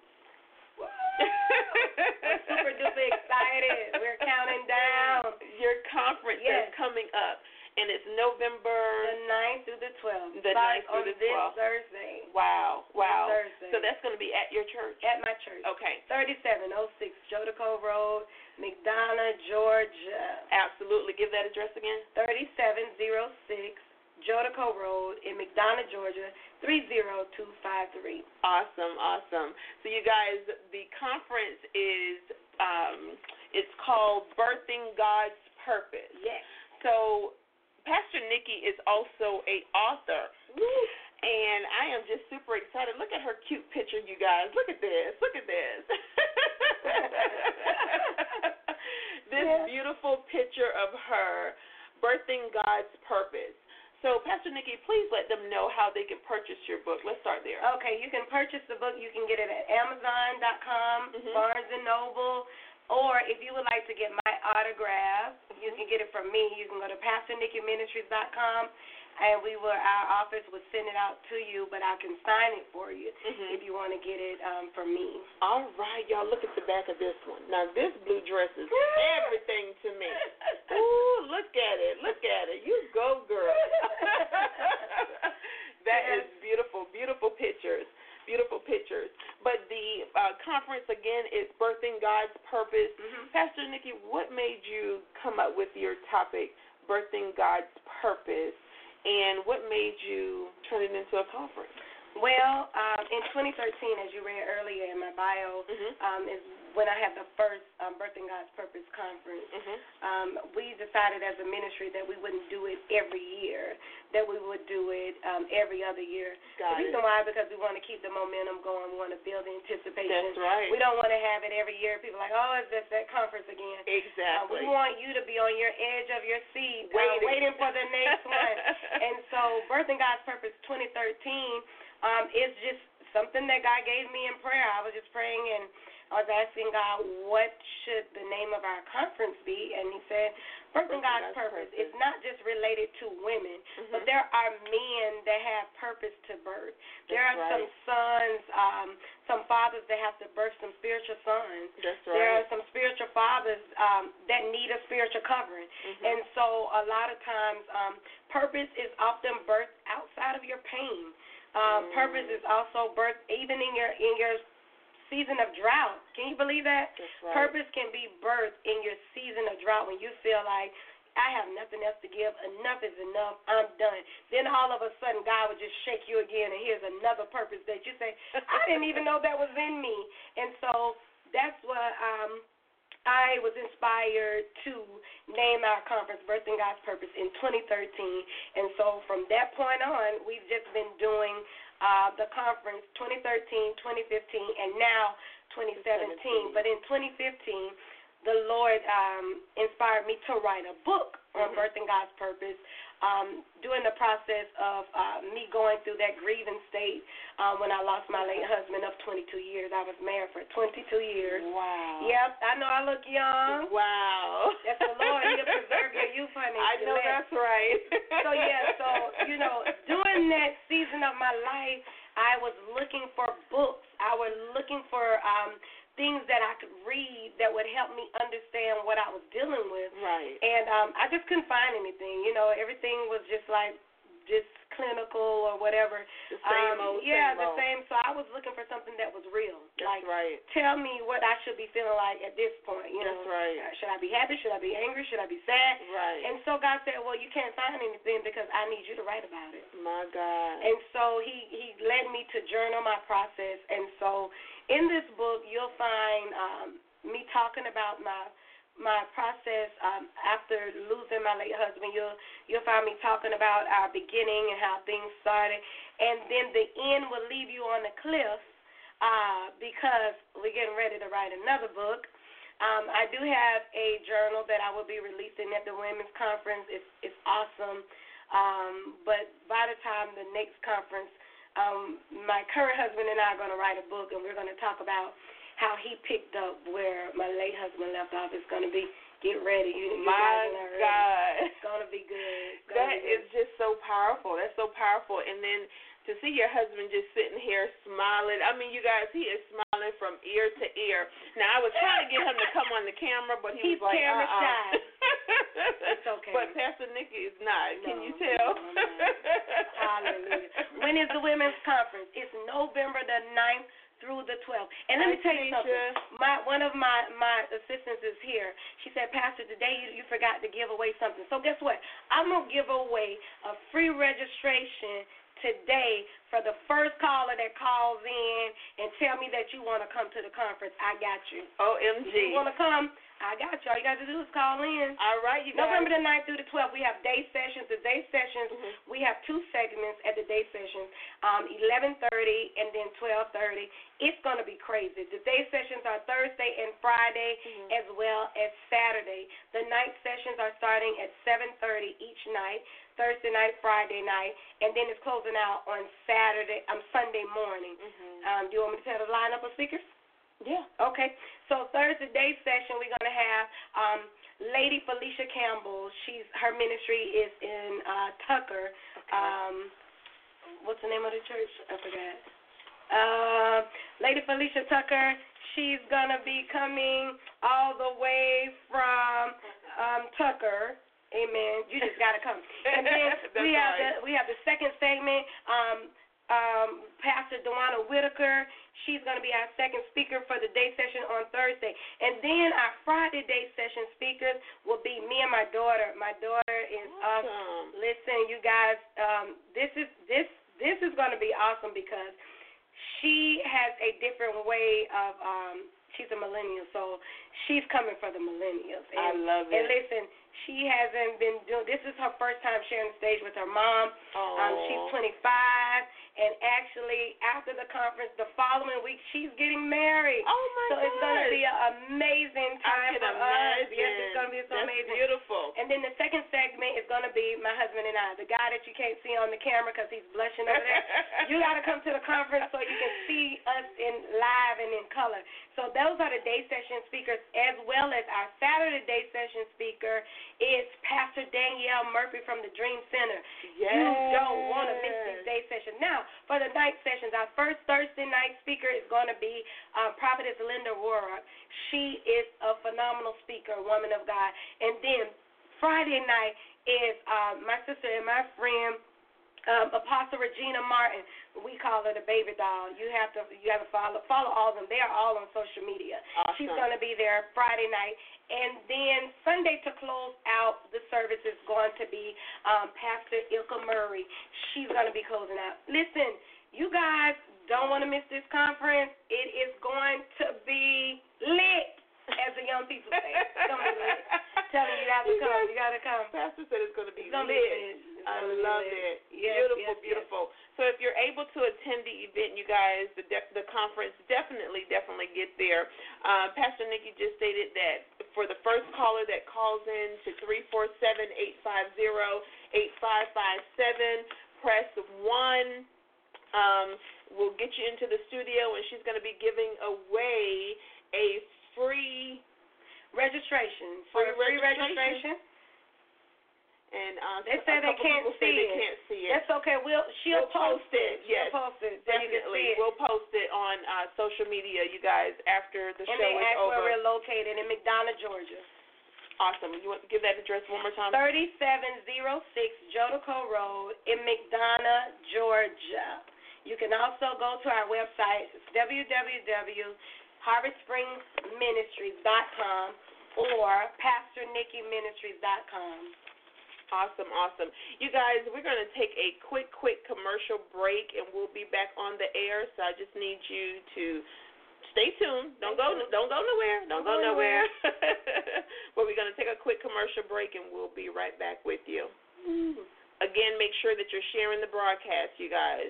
We're super duper excited. We're counting down. Your conference yes. is coming up, and it's November the ninth through the twelfth. The ninth through the twelfth. This Thursday. Wow, wow. This Thursday. So that's going to be at your church? At my church. Okay. thirty-seven oh six Jodico Road, McDonough, Georgia. Absolutely. Give that address again. thirty-seven oh six Jodico Road in McDonough, Georgia, three zero two five three. Awesome, awesome. So you guys, the conference is, um, it's called Birthing God's Purpose. Yes. So Pastor Nikki is also a author. Woo. And I am just super excited. Look at her cute picture, you guys. Look at this. Look at this. This yeah. beautiful picture of her birthing God's purpose. So, Pastor Nikki, please let them know how they can purchase your book. Let's start there. Okay, you can purchase the book. You can get it at Amazon dot com, mm-hmm. Barnes and Noble, or if you would like to get my autograph, mm-hmm. you can get it from me. You can go to Pastor Nikki Ministries dot com, and we will, our office will send it out to you, but I can sign it for you mm-hmm. if you want to get it um, from me. All right, y'all, look at the back of this one. Now, this blue dress is everything to me. Ooh, look at it. Look at it. You go, girl. That is beautiful, beautiful pictures. Beautiful pictures. But the uh, conference, again, again, it's Birthing God's Purpose. Mhm. Pastor Nikki, what made you come up with your topic, Birthing God's Purpose, and what made you turn it into a conference? Well, um, in twenty thirteen, as you read earlier in my bio, Mhm. um, is when I had the first um, Birthing God's Purpose conference. Mhm. Um, we decided as a ministry that we wouldn't do it every year, that we would do it um, every other year. Got the reason it. why, because we want to keep the momentum going. We want to build anticipation. That's right. We don't want to have it every year. People are like, oh, it's just that conference again. Uh, Exactly. we want you to be on your edge of your seat, uh, Waiting. waiting for the next one. And so, Birthing God's Purpose twenty thirteen um, is just something that God gave me in prayer. I was just praying and I was asking God, what should the name of our conference be? And He said, Birthing God's Purpose. It's not just related to women, Mhm. but there are men that have purpose to birth. There are That's some right. sons, um, some fathers that have to birth some spiritual sons. That's There are right. some spiritual fathers um, that need a spiritual covering. Mhm. And so a lot of times um, purpose is often birthed outside of your pain. Um, Mm. Purpose is also birthed even in your in your season of drought. Can you believe that? That's right. Purpose can be birthed in your season of drought when you feel like, I have nothing else to give. Enough is enough. I'm done. Then all of a sudden, God would just shake you again, and here's another purpose that you say, I didn't even know that was in me. And so that's what um, I was inspired to name our conference, Birthing God's Purpose, in twenty thirteen. And so from that point on, we've just been doing uh, the conference twenty thirteen, twenty fifteen, and now twenty seventeen. But in twenty fifteen, the Lord um, inspired me to write a book on Mhm. Birthing God's Purpose. Um, during the process of uh, me going through that grieving state um, when I lost my late husband of twenty-two years. I was married for twenty-two years. Wow. Yep, I know I look young. Wow. That's the Lord. He'll preserve your youth, honey. I know Let- that's right. So, yeah, so, you know, during that season of my life, I was looking for books. I was looking for um, things that I could read that would help me understand what I was dealing with. Right. And um, I just couldn't find anything. You know, everything was just like just clinical or whatever. The same um, old, Yeah, same the old. same. So I was looking for something that was real. That's like, right. tell me what I should be feeling like at this point. You That's know, right. Uh, should I be happy? Should I be angry? Should I be sad? Right. And so God said, well, you can't find anything because I need you to write about it. My God. And so he, he led me to journal my process. And so in this book, you'll find um, me talking about my my process um, after losing my late husband. You'll you'll find me talking about our beginning and how things started. And then the end will leave you on the cliff uh, because we're getting ready to write another book. Um, I do have a journal that I will be releasing at the women's conference. It's, it's awesome. Um, but by the time the next conference, um, my current husband and I are going to write a book, and we're going to talk about how he picked up where my late husband left off. It's going to be, get ready. You, you My guys are not ready. God. It's going to be good. It's gonna That be good. is just so powerful. That's so powerful. And then to see your husband just sitting here smiling. I mean, you guys, he is smiling from ear to ear. Now, I was trying to get him to come on the camera, but he He's was like, camera uh-uh. shy. It's okay. But Pastor Nikki is not. Can No, you tell? no, I'm not. Hallelujah. When is the women's conference? It's November the ninth through the twelfth. And let me tell you something. My one of my, my assistants is here. She said, Pastor, today you, you forgot to give away something. So guess what? I'm going to give away a free registration today for the first caller that calls in and tell me that you want to come to the conference. I got you. O M If G. you want to come, I got you. All you got to do is call in. All right, you guys. November the ninth through the twelfth, we have day sessions. The day sessions, Mhm. we have two segments at the day sessions, um, eleven thirty and then twelve thirty. It's going to be crazy. The day sessions are Thursday and Friday Mhm. as well as Saturday. The night sessions are starting at seven thirty each night, Thursday night, Friday night, and then it's closing out on Saturday, um, Sunday morning. Mhm. Um, do you want me to tell the lineup of speakers? Yeah. Okay, so Thursday day session, we're going to have um, Lady Felicia Campbell. She's her ministry is in uh, Tucker. Okay. Um, what's the name of the church? I forgot. Uh, Lady Felicia Tucker. She's going to be coming all the way from um, Tucker. Amen. You just got to come. And then That's we have right. the we have the second segment. Um, um, Pastor Dewana Whitaker. She's going to be our second speaker for the day session on Thursday. And then our Friday day session speakers will be me and my daughter. My daughter is awesome. um, listen, you guys, um, this is this this is going to be awesome because she has a different way of um, she's a millennial, so she's coming for the millennials. And, I love it. And listen, she hasn't been doing, this is her first time sharing the stage with her mom. Oh. Um, she's twenty-five, and actually after the conference, the following week, she's getting married. Oh, my So gosh. it's going to be an amazing I time can for imagine. us. Yes, it's going to be so That's amazing. beautiful. And then the second segment is going to be my husband and I, the guy that you can't see on the camera because he's blushing over there. You got to come to the conference so you can see us in live and in color. So those are the day session speakers, as well as our Saturday day session speaker is Pastor Danielle Murphy from the Dream Center. Yes. You don't want to miss these day sessions. Now, for the night sessions, our first Thursday night speaker is going to be uh, Prophetess Linda Warrock. She is a phenomenal speaker, woman of God. And then Friday night is uh, my sister and my friend, Um, Apostle Regina Martin. We call her the baby doll. You have to you have to follow follow all of them. They are all on social media. Awesome. She's going to be there Friday night. And then Sunday to close out the service is going to be um, Pastor Ilka Murray. She's going to be closing out. Listen, you guys don't want to miss this conference. It is going to be lit, as the young people say. It's going to be lit. Tell me you got to You come. guys- You got to come. Pastor said it's going to be It's gonna lit. be lit. It's I gonna be love lit. it. Yes, beautiful, yes, beautiful. So if you're able to attend the event, you guys, the de- the conference, definitely, definitely get there. Uh, Pastor Nikki just stated that for the first caller that calls in to three four seven, eight five zero, eight five five seven, press one. Um, we'll get you into the studio, and she's going to be giving away a free registration. Free For a free registration. registration. And uh, They a say they couple can't people say see they it. can't see it. That's okay. We'll she'll We'll post, post it, yes. She'll post it so you can Definitely. see it. We'll post it on uh, social media, you guys, after the and show they is ask over. where we're located in McDonough, Georgia. Awesome. You want to give that address one more time? thirty-seven oh six Jodico Road in McDonough, Georgia. You can also go to our website, it's w w w dot harvest springs ministries dot com or pastor nikki ministries dot com. Awesome, awesome. You guys, we're going to take a quick, quick commercial break, and we'll be back on the air. So I just need you to stay tuned. Don't go, don't go nowhere. Don't go nowhere. But we're going to take a quick commercial break, and we'll be right back with you. Again, make sure that you're sharing the broadcast, you guys.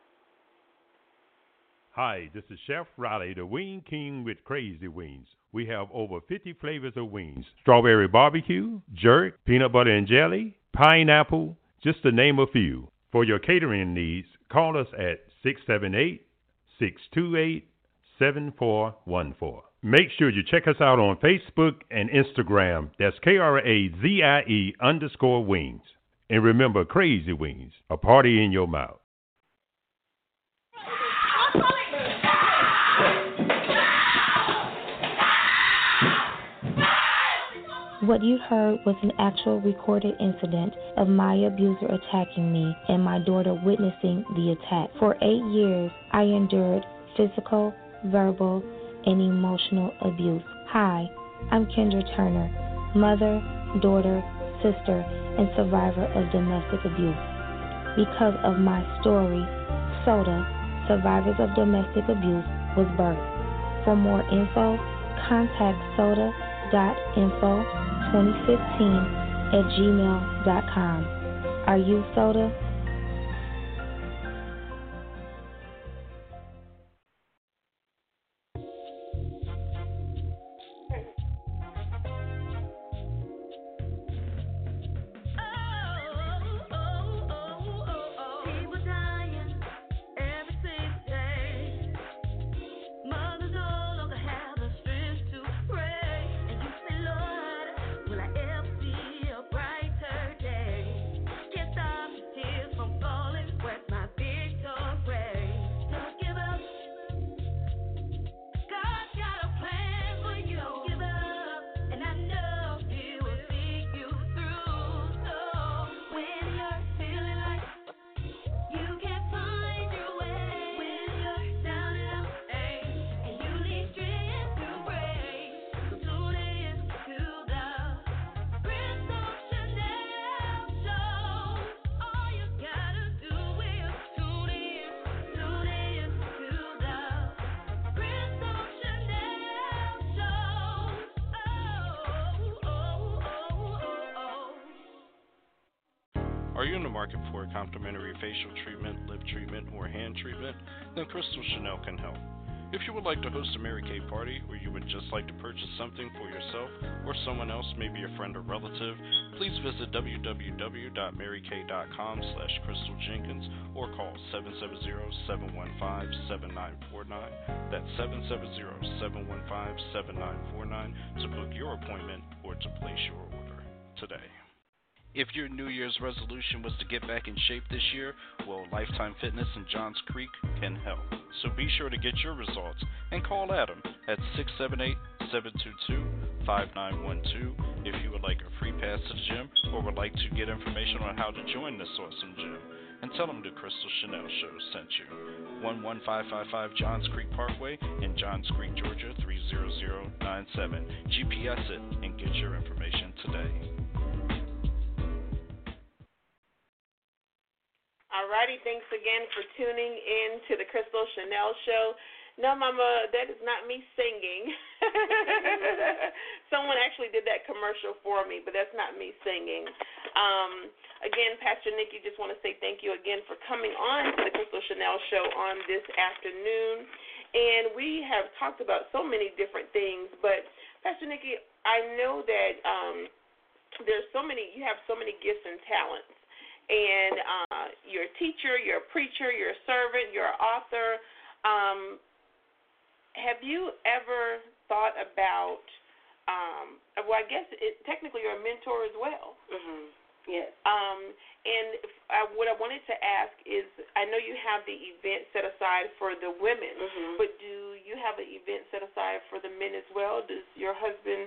Hi, this is Chef Riley, the Wing King with Crazy Wings. We have over fifty flavors of wings: strawberry barbecue, jerk, peanut butter and jelly, pineapple, just to name a few. For your catering needs, call us at six seven eight, six two eight, seven four one four. Make sure you check us out on Facebook and Instagram. That's K R A Z I E underscore wings. And remember, Crazy Wings, a party in your mouth. What you heard was an actual recorded incident of my abuser attacking me and my daughter witnessing the attack. For eight years, I endured physical, verbal, and emotional abuse. Hi, I'm Kendra Turner, mother, daughter, sister, and survivor of domestic abuse. Because of my story, SODA, Survivors of Domestic Abuse, was birthed. For more info, contact soda dot info twenty fifteen at gmail dot com. Are you SODA? Will I ever see a brighter day? Can't stop the tears Are you in the market for a complimentary facial treatment, lip treatment, or hand treatment? Then Crystal Chanel can help. If you would like to host a Mary Kay party, or you would just like to purchase something for yourself or someone else, maybe a friend or relative, please visit w w w dot mary kay dot com slash crystal jenkins or call seven seven zero, seven one five, seven nine four nine. That's seven seven zero, seven one five, seven nine four nine to book your appointment or to place your order today. If your New Year's resolution was to get back in shape this year, well, Lifetime Fitness in Johns Creek can help. So be sure to get your results and call Adam at six seven eight, seven two two, five nine one two if you would like a free pass to the gym or would like to get information on how to join this awesome gym. And tell them the Crystal Chanel Show sent you. one one five five five Johns Creek Parkway in Johns Creek, Georgia, three zero zero nine seven. G P S it and get your information today. Alrighty, thanks again for tuning in to the Crystal Chanel Show. No, Mama, that is not me singing. Someone actually did that commercial for me, but that's not me singing. Um, again, Pastor Nikki, just want to say thank you again for coming on to the Crystal Chanel Show on this afternoon. And we have talked about so many different things, but Pastor Nikki, I know that um, there's so many, you have so many gifts and talents. And uh, you're a teacher, you're a preacher, you're a servant, you're an author. Um, have you ever thought about, um, well, I guess it, technically you're a mentor as well. Mm-hmm. Yes. Um, and if, uh, what I wanted to ask is, I know you have the event set aside for the women, mm-hmm. but do you have an event set aside for the men as well? Does your husband?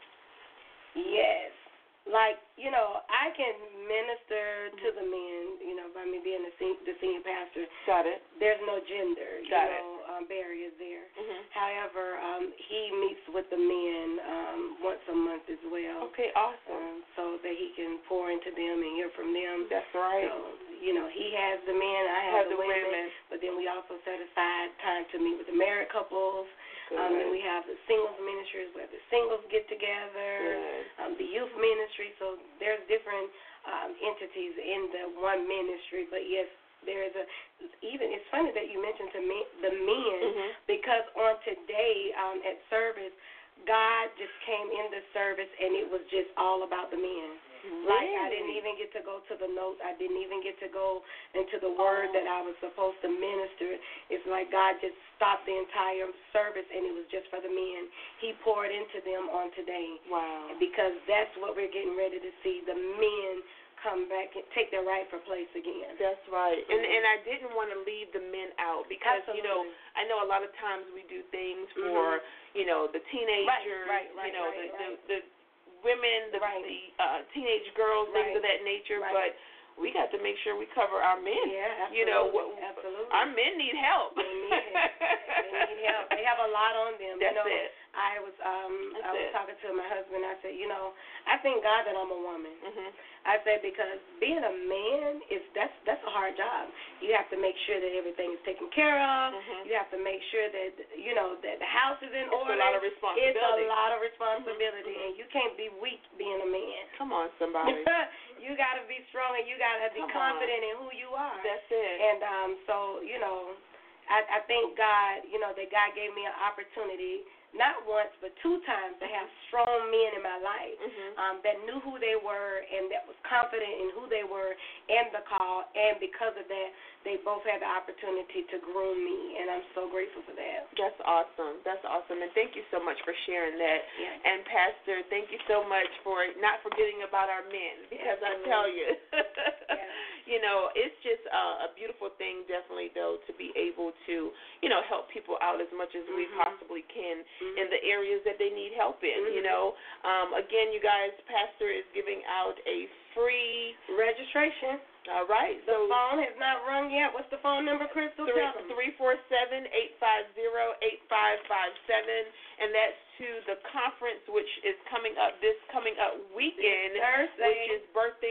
Yes. Like, you know, I can minister to the men, you know, by me being the, sen- the senior pastor. Got it. There's no gender, you Got know, um, barriers there. Mm-hmm. However, um, he meets with the men um, once a month as well. Okay, awesome. Um, so that he can pour into them and hear from them. That's right. So, you know, he has the men, I have, have the, the women, women. But then we also set aside time to meet with the married couples. Um, then we have the singles ministries where the singles get together, um, the youth ministry. So there's different um, entities in the one ministry. But yes, there is a even. It's funny that you mentioned to me the men mm-hmm. because on today um, at service, God just came in the service and it was just all about the men. Really? Like I didn't even get to go to the notes. I didn't even get to go into the word oh. that I was supposed to minister. It's like God just stopped the entire service and it was just for the men. He poured into them on today. Wow. Because that's what we're getting ready to see, the men come back and take their rightful place again. That's right. Mm-hmm. And and I didn't want to leave the men out because, Absolutely. you know, I know a lot of times we do things for, mm-hmm. you know, the teenagers, right, right, right, you know, right, the, right. the, the women, the, right. the uh, teenage girls, right. things of that nature, right. but we got to make sure we cover our men. Yeah, absolutely. You know, what, absolutely. Our men need help. They need it. They need help. They have a lot on them. That's you know, it. I was um That's I was it. talking to my husband. I said, you know, I thank God that I'm a woman. Mm-hmm. I said because being a man is that's that's a hard job. You have to make sure that everything is taken care of. Mm-hmm. You have to make sure that you know that the house is in it's order. It's a lot of responsibility. It's a lot of responsibility, mm-hmm. and you can't be weak being a man. Come on, somebody. You got to be strong, and you got to be Come confident on. in who you are. That's it. And um, so you know, I, I thank God, you know, that God gave me an opportunity. Not once, but two times to have strong men in my life mm-hmm. um, that knew who they were and that was confident in who they were and the call. And because of that, they both had the opportunity to groom me, and I'm so grateful for that. That's awesome. That's awesome. And thank you so much for sharing that. Yeah. And, Pastor, thank you so much for not forgetting about our men because Absolutely. I tell you, yeah. you know, it's just uh, a beautiful thing, definitely, though, to be able to, you know, help people out as much as mm-hmm. we possibly can mm-hmm. in the areas that they need help in, mm-hmm. you know. Um, again, you guys, Pastor is giving out a free registration. All right. The so phone has not rung yet. What's the phone number, Crystal? three four seven, eight five zero, eight five five seven, and that's to the conference, which is coming up this coming up weekend, Thursday. which is Birthing God.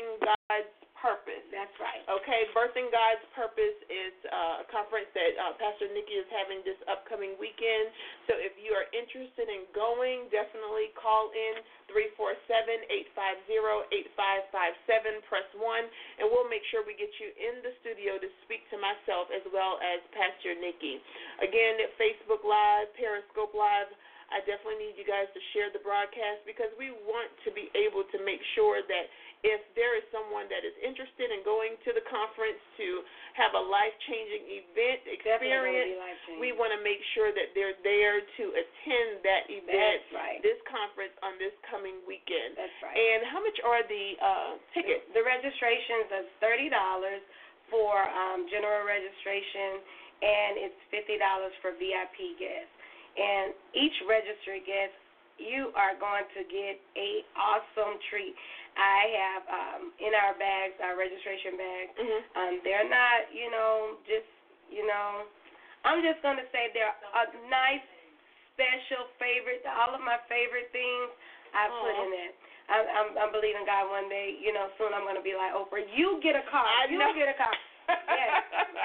God's Purpose. That's right. Okay, Birthing God's Purpose is uh, a conference that uh, Pastor Nikki is having this upcoming weekend. So if you are interested in going, definitely call in three four seven, eight five zero, eight five five seven, press one, and we'll make sure we get you in the studio to speak to myself as well as Pastor Nikki. Again, Facebook Live, Periscope Live, I definitely need you guys to share the broadcast because we want to be able to make sure that if there is someone that is interested in going to the conference to have a life-changing event experience, we want to make sure that they're there to attend that event, That's right. this conference on this coming weekend. That's right. And how much are the uh, tickets? The, the registrations is thirty dollars for um, general registration, and it's fifty dollars for V I P guests. And each registered guest, you are going to get a awesome treat. I have um, in our bags, our registration bags, mm-hmm. um, they're not, you know, just, you know, I'm just going to say they're a nice, special favorite. All of my favorite things I put in it. I'm, I'm, I'm believing God one day, you know, soon I'm going to be like Oprah. You get a car. I you know. get a car. Yes.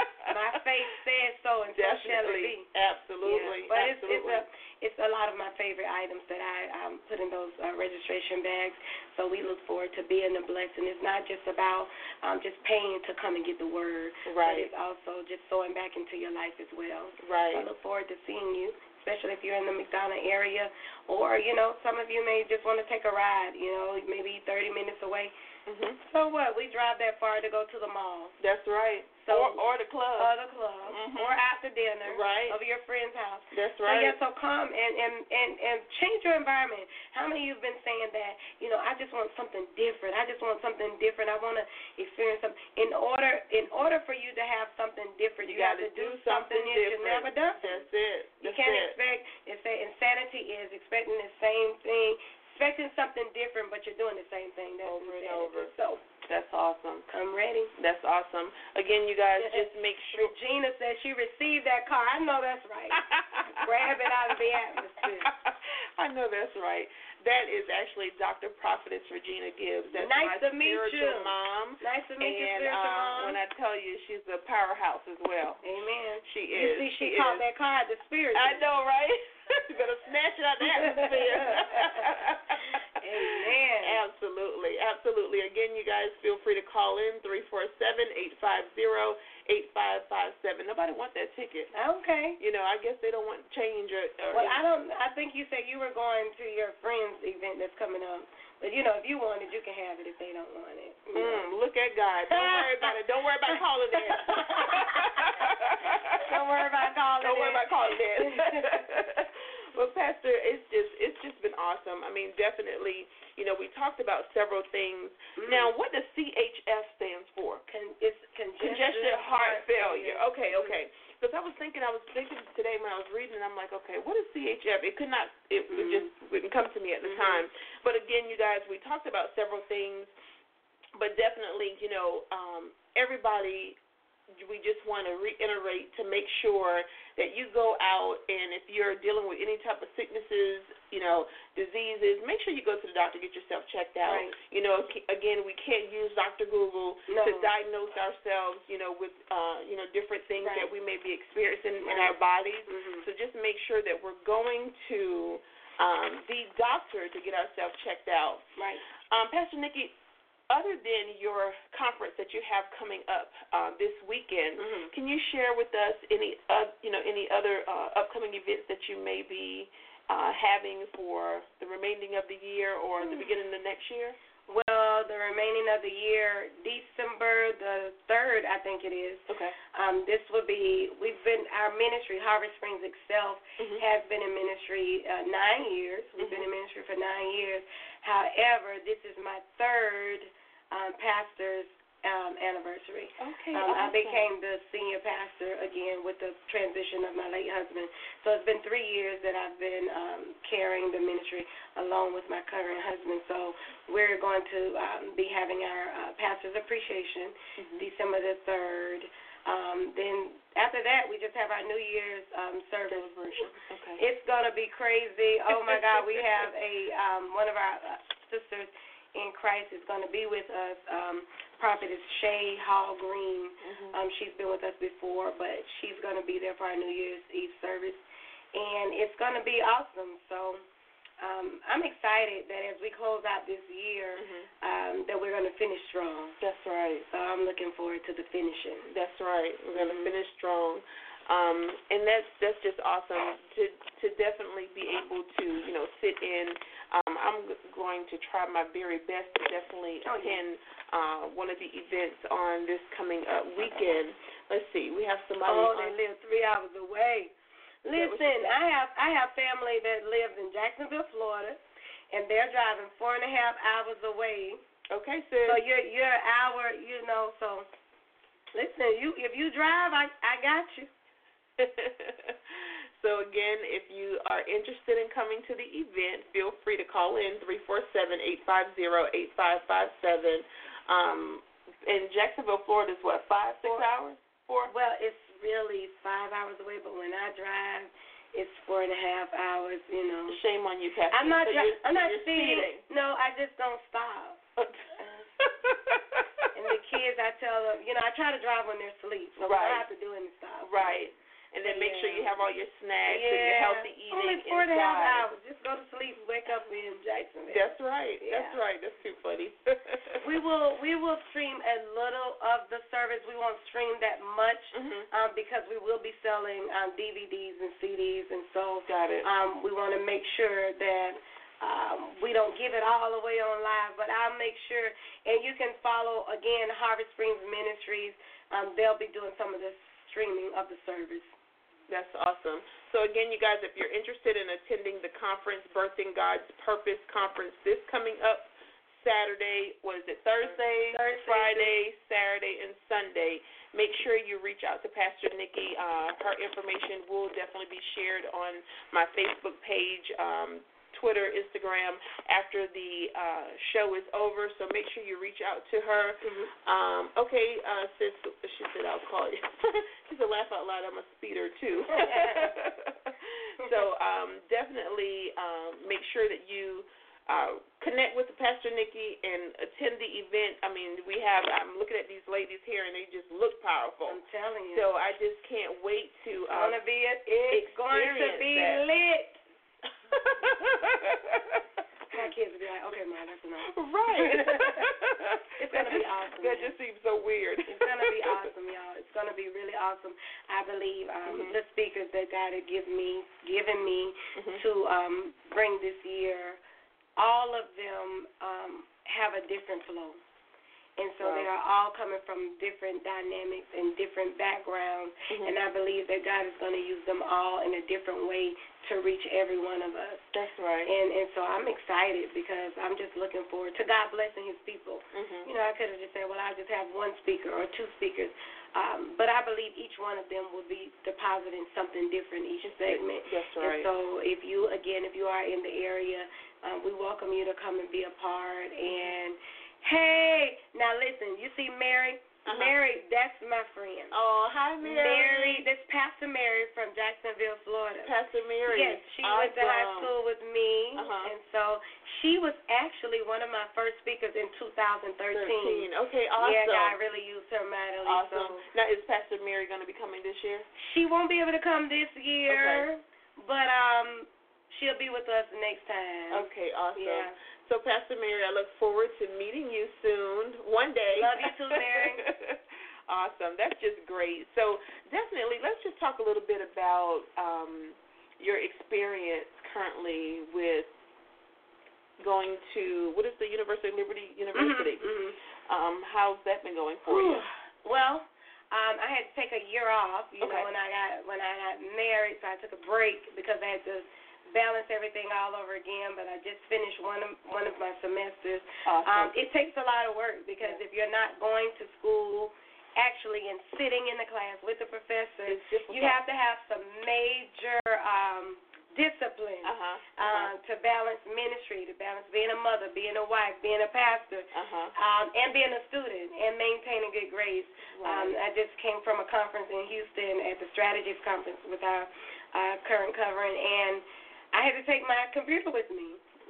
My faith says so, and so shall it be. Absolutely. Yeah. But Absolutely. it's, it's a it's a lot of my favorite items that I um, put in those uh, registration bags. So we look forward to being a blessing. It's not just about um, just paying to come and get the word, right. but it's also just sowing back into your life as well. Right. So I look forward to seeing you, especially if you're in the McDonough area, or, you know, some of you may just want to take a ride, you know, maybe thirty minutes away. Mm-hmm. So what? We drive that far to go to the mall. That's right. So, or, or the club. Or the club. Mm-hmm. Or after dinner. Right. Over your friend's house. That's So, right. yeah, so come and, and, and, and change your environment. How many of you have been saying that, you know, I just want something different. I just want something different. I want to experience something. In order in order for you to have something different, you, you have to to do something, something that you've never done. That's it. That's you can't it. expect, it's say insanity is expecting the same thing, expecting something different, but you're doing the same thing. That's over and insanity. over. So, that's awesome. I'm ready. That's awesome. Again, you guys, just make sure. Regina said she received that car. I know that's right. Grab it out of the atmosphere. I know that's right. That is actually Doctor Prophetess Regina Gibbs. That's nice my to meet spiritual you. mom. Nice to meet and, you, spiritual uh, mom. when I tell you, she's a powerhouse as well. Amen. She you is. see, she, she called is. that car the spirit. I know, right? You better snatch it out the atmosphere. Amen. Absolutely, absolutely. Again, you guys feel free to call in three four seven, eight five zero, eight five five seven. Nobody wants that ticket. Okay. You know, I guess they don't want change or, or Well, I don't. I think you said you were going to your friend's event that's coming up. But, you know, if you want it, you can have it if they don't want it. Mm, look at God. Don't worry about it. Don't worry about calling in. Don't worry about calling Don't in. worry about calling in. Well, Pastor, it's just it's just been awesome. I mean, definitely, you know, we talked about several things. Mm-hmm. Now, what does C H F stands for? Con- it's congestive, Congestive heart, heart failure. failure. Okay, okay. Because I was thinking, I was thinking today when I was reading, and I'm like, okay, what is C H F? It could not, it Mm-hmm. just wouldn't come to me at the Mm-hmm. time. But again, you guys, we talked about several things, but definitely, you know, um, everybody, we just want to reiterate to make sure that you go out, and if you're dealing with any type of sicknesses, you know, diseases, make sure you go to the doctor, get yourself checked out. Right. You know, again, we can't use Doctor Google No. to diagnose ourselves, you know, with, uh, you know, different things Right. that we may be experiencing Right. in our bodies. Mm-hmm. So just make sure that we're going to um, the doctor to get ourselves checked out. Right. Um, Pastor Nikki, other than your conference that you have coming up uh, this weekend, mm-hmm. can you share with us any, uh, you know, any other uh, upcoming events that you may be uh, having for the remaining of the year or mm-hmm. the beginning of the next year? Well, the remaining of the year, December the third, I think it is. Okay. Um, this will be, we've been, our ministry, Harvest Springs itself, mm-hmm. has been in ministry uh, nine years. We've mm-hmm. been in ministry for nine years. However, this is my third um, pastor's um, anniversary. Okay. Um, I awesome. became the senior pastor again with the transition of my late husband. So it's been three years that I've been um, carrying the ministry along with my current husband. So we're going to um, be having our uh, pastor's appreciation mm-hmm. December the third. Um, then after that, we just have our New Year's um, service. Celebration. Okay. It's going to be crazy. Oh, my God. We have a um, one of our uh, sisters in Christ is going to be with us. Um, Prophetess Shay Hall Green. Mm-hmm. Um, she's been with us before, but she's going to be there for our New Year's Eve service. And it's going to be awesome. So um, I'm excited that as we close out this year, mm-hmm. um, that we're going to finish strong. That's right. So I'm looking forward to the finishing. That's right. We're going to mm-hmm. finish strong. Um, and that's that's just awesome to to definitely be able to, you know, sit in. Um, I'm g- going to try my very best to definitely oh, attend uh, one of the events on this coming up weekend. Let's see, we have somebody. Oh, on, they live three hours away. Listen, I have I have family that lives in Jacksonville, Florida, and they're driving four and a half hours away. Okay, sis. So you're you're an hour, you know. So listen, you if you drive, I I got you. So, again, if you are interested in coming to the event, feel free to call in three four seven, eight five zero, eight five five seven. Um, in Jacksonville, Florida, is what, five, six Four. hours? Four? Well, it's really five hours away, but when I drive, it's four and a half hours, you know. Shame on you, Pastor. I'm not, so dri- I'm not you're speeding. No, I just don't stop. And the kids, I tell them, you know, I try to drive when they're asleep, so right. I don't have to do any stop. Right. And then but make yeah. sure you have all your snacks yeah. and your healthy eating Only four and a half inside. hours. Just go to sleep, wake up in Jacksonville. That's right. Yeah. That's right. That's too funny. we will we will stream a little of the service. We won't stream that much mm-hmm. um, because we will be selling um, D V Ds and C Ds, and so Got it. Um, we want to make sure that um, we don't give it all away on live. But I'll make sure, and you can follow again Harvest Springs Ministries. Um, they'll be doing some of the streaming of the service. That's awesome. So, again, you guys, if you're interested in attending the conference, Birthing God's Purpose Conference, this coming up Saturday, what is it, Thursday, Thursday Friday, Saturday, and Sunday, make sure you reach out to Pastor Nikki. Uh, her information will definitely be shared on my Facebook page, um, Twitter, Instagram, after the uh, show is over. So make sure you reach out to her. Mm-hmm. Um, okay, uh, sis, she said I'll call you. She said, laugh out loud, I'm a speeder too. So um, definitely um, make sure that you uh, connect with Pastor Nikki and attend the event. I mean, we have, I'm looking at these ladies here and they just look powerful. I'm telling you. So I just can't wait to It's uh, going to be, it's going to be that. lit. My kids will be like, okay, Mom, that's enough. Right. It's going to be awesome. That just seems so weird. It's going to be awesome, y'all. It's going to be really awesome. I believe um, mm-hmm. the speakers that God had given me, given me mm-hmm. to um, bring this year, all of them um, have a different flow. And so wow. they are all coming from different dynamics and different backgrounds. Mm-hmm. And I believe that God is going to use them all in a different way to reach every one of us. That's right. And and so I'm excited because I'm just looking forward to God blessing his people. Mm-hmm. You know, I could have just said, well, I just have one speaker or two speakers. Um, but I believe each one of them will be depositing something different each segment. That's right. And so if you, again, if you are in the area, um, we welcome you to come and be a part. And hey, now listen, you see Mary? Uh-huh. Mary, that's my friend. Oh, hi, Mary. Mary, that's Pastor Mary from Jacksonville, Florida. Pastor Mary. Yes, she awesome. went to high school with me. Uh-huh. And so she was actually one of my first speakers in two thousand thirteen. Okay, awesome. Yeah, God really used her mightily. Awesome. So now, is Pastor Mary going to be coming this year? she won't be able to come this year, okay. but um, she'll be with us next time. Okay, awesome. Yeah. So, Pastor Mary, I look forward to meeting you soon, one day. Love you too, Mary. Awesome. That's just great. So, definitely, let's just talk a little bit about um, your experience currently with going to, what is the University of Liberty University? Mm-hmm. Um, how's that been going for you? Well, um, I had to take a year off, you okay. know, when I got when I got married, so I took a break because I had to balance everything all over again, but I just finished one of one of my semesters. Awesome. Um, it takes a lot of work because if you're not going to school actually and sitting in the class with the professor, you have to have some major um, discipline uh-huh. uh, Uh-huh. to balance ministry, to balance being a mother, being a wife, being a pastor, uh-huh. um, and being a student and maintaining good grades. Right. Um, I just came from a conference in Houston at the Strategies Conference with our uh, current covering, and I had to take my computer with me.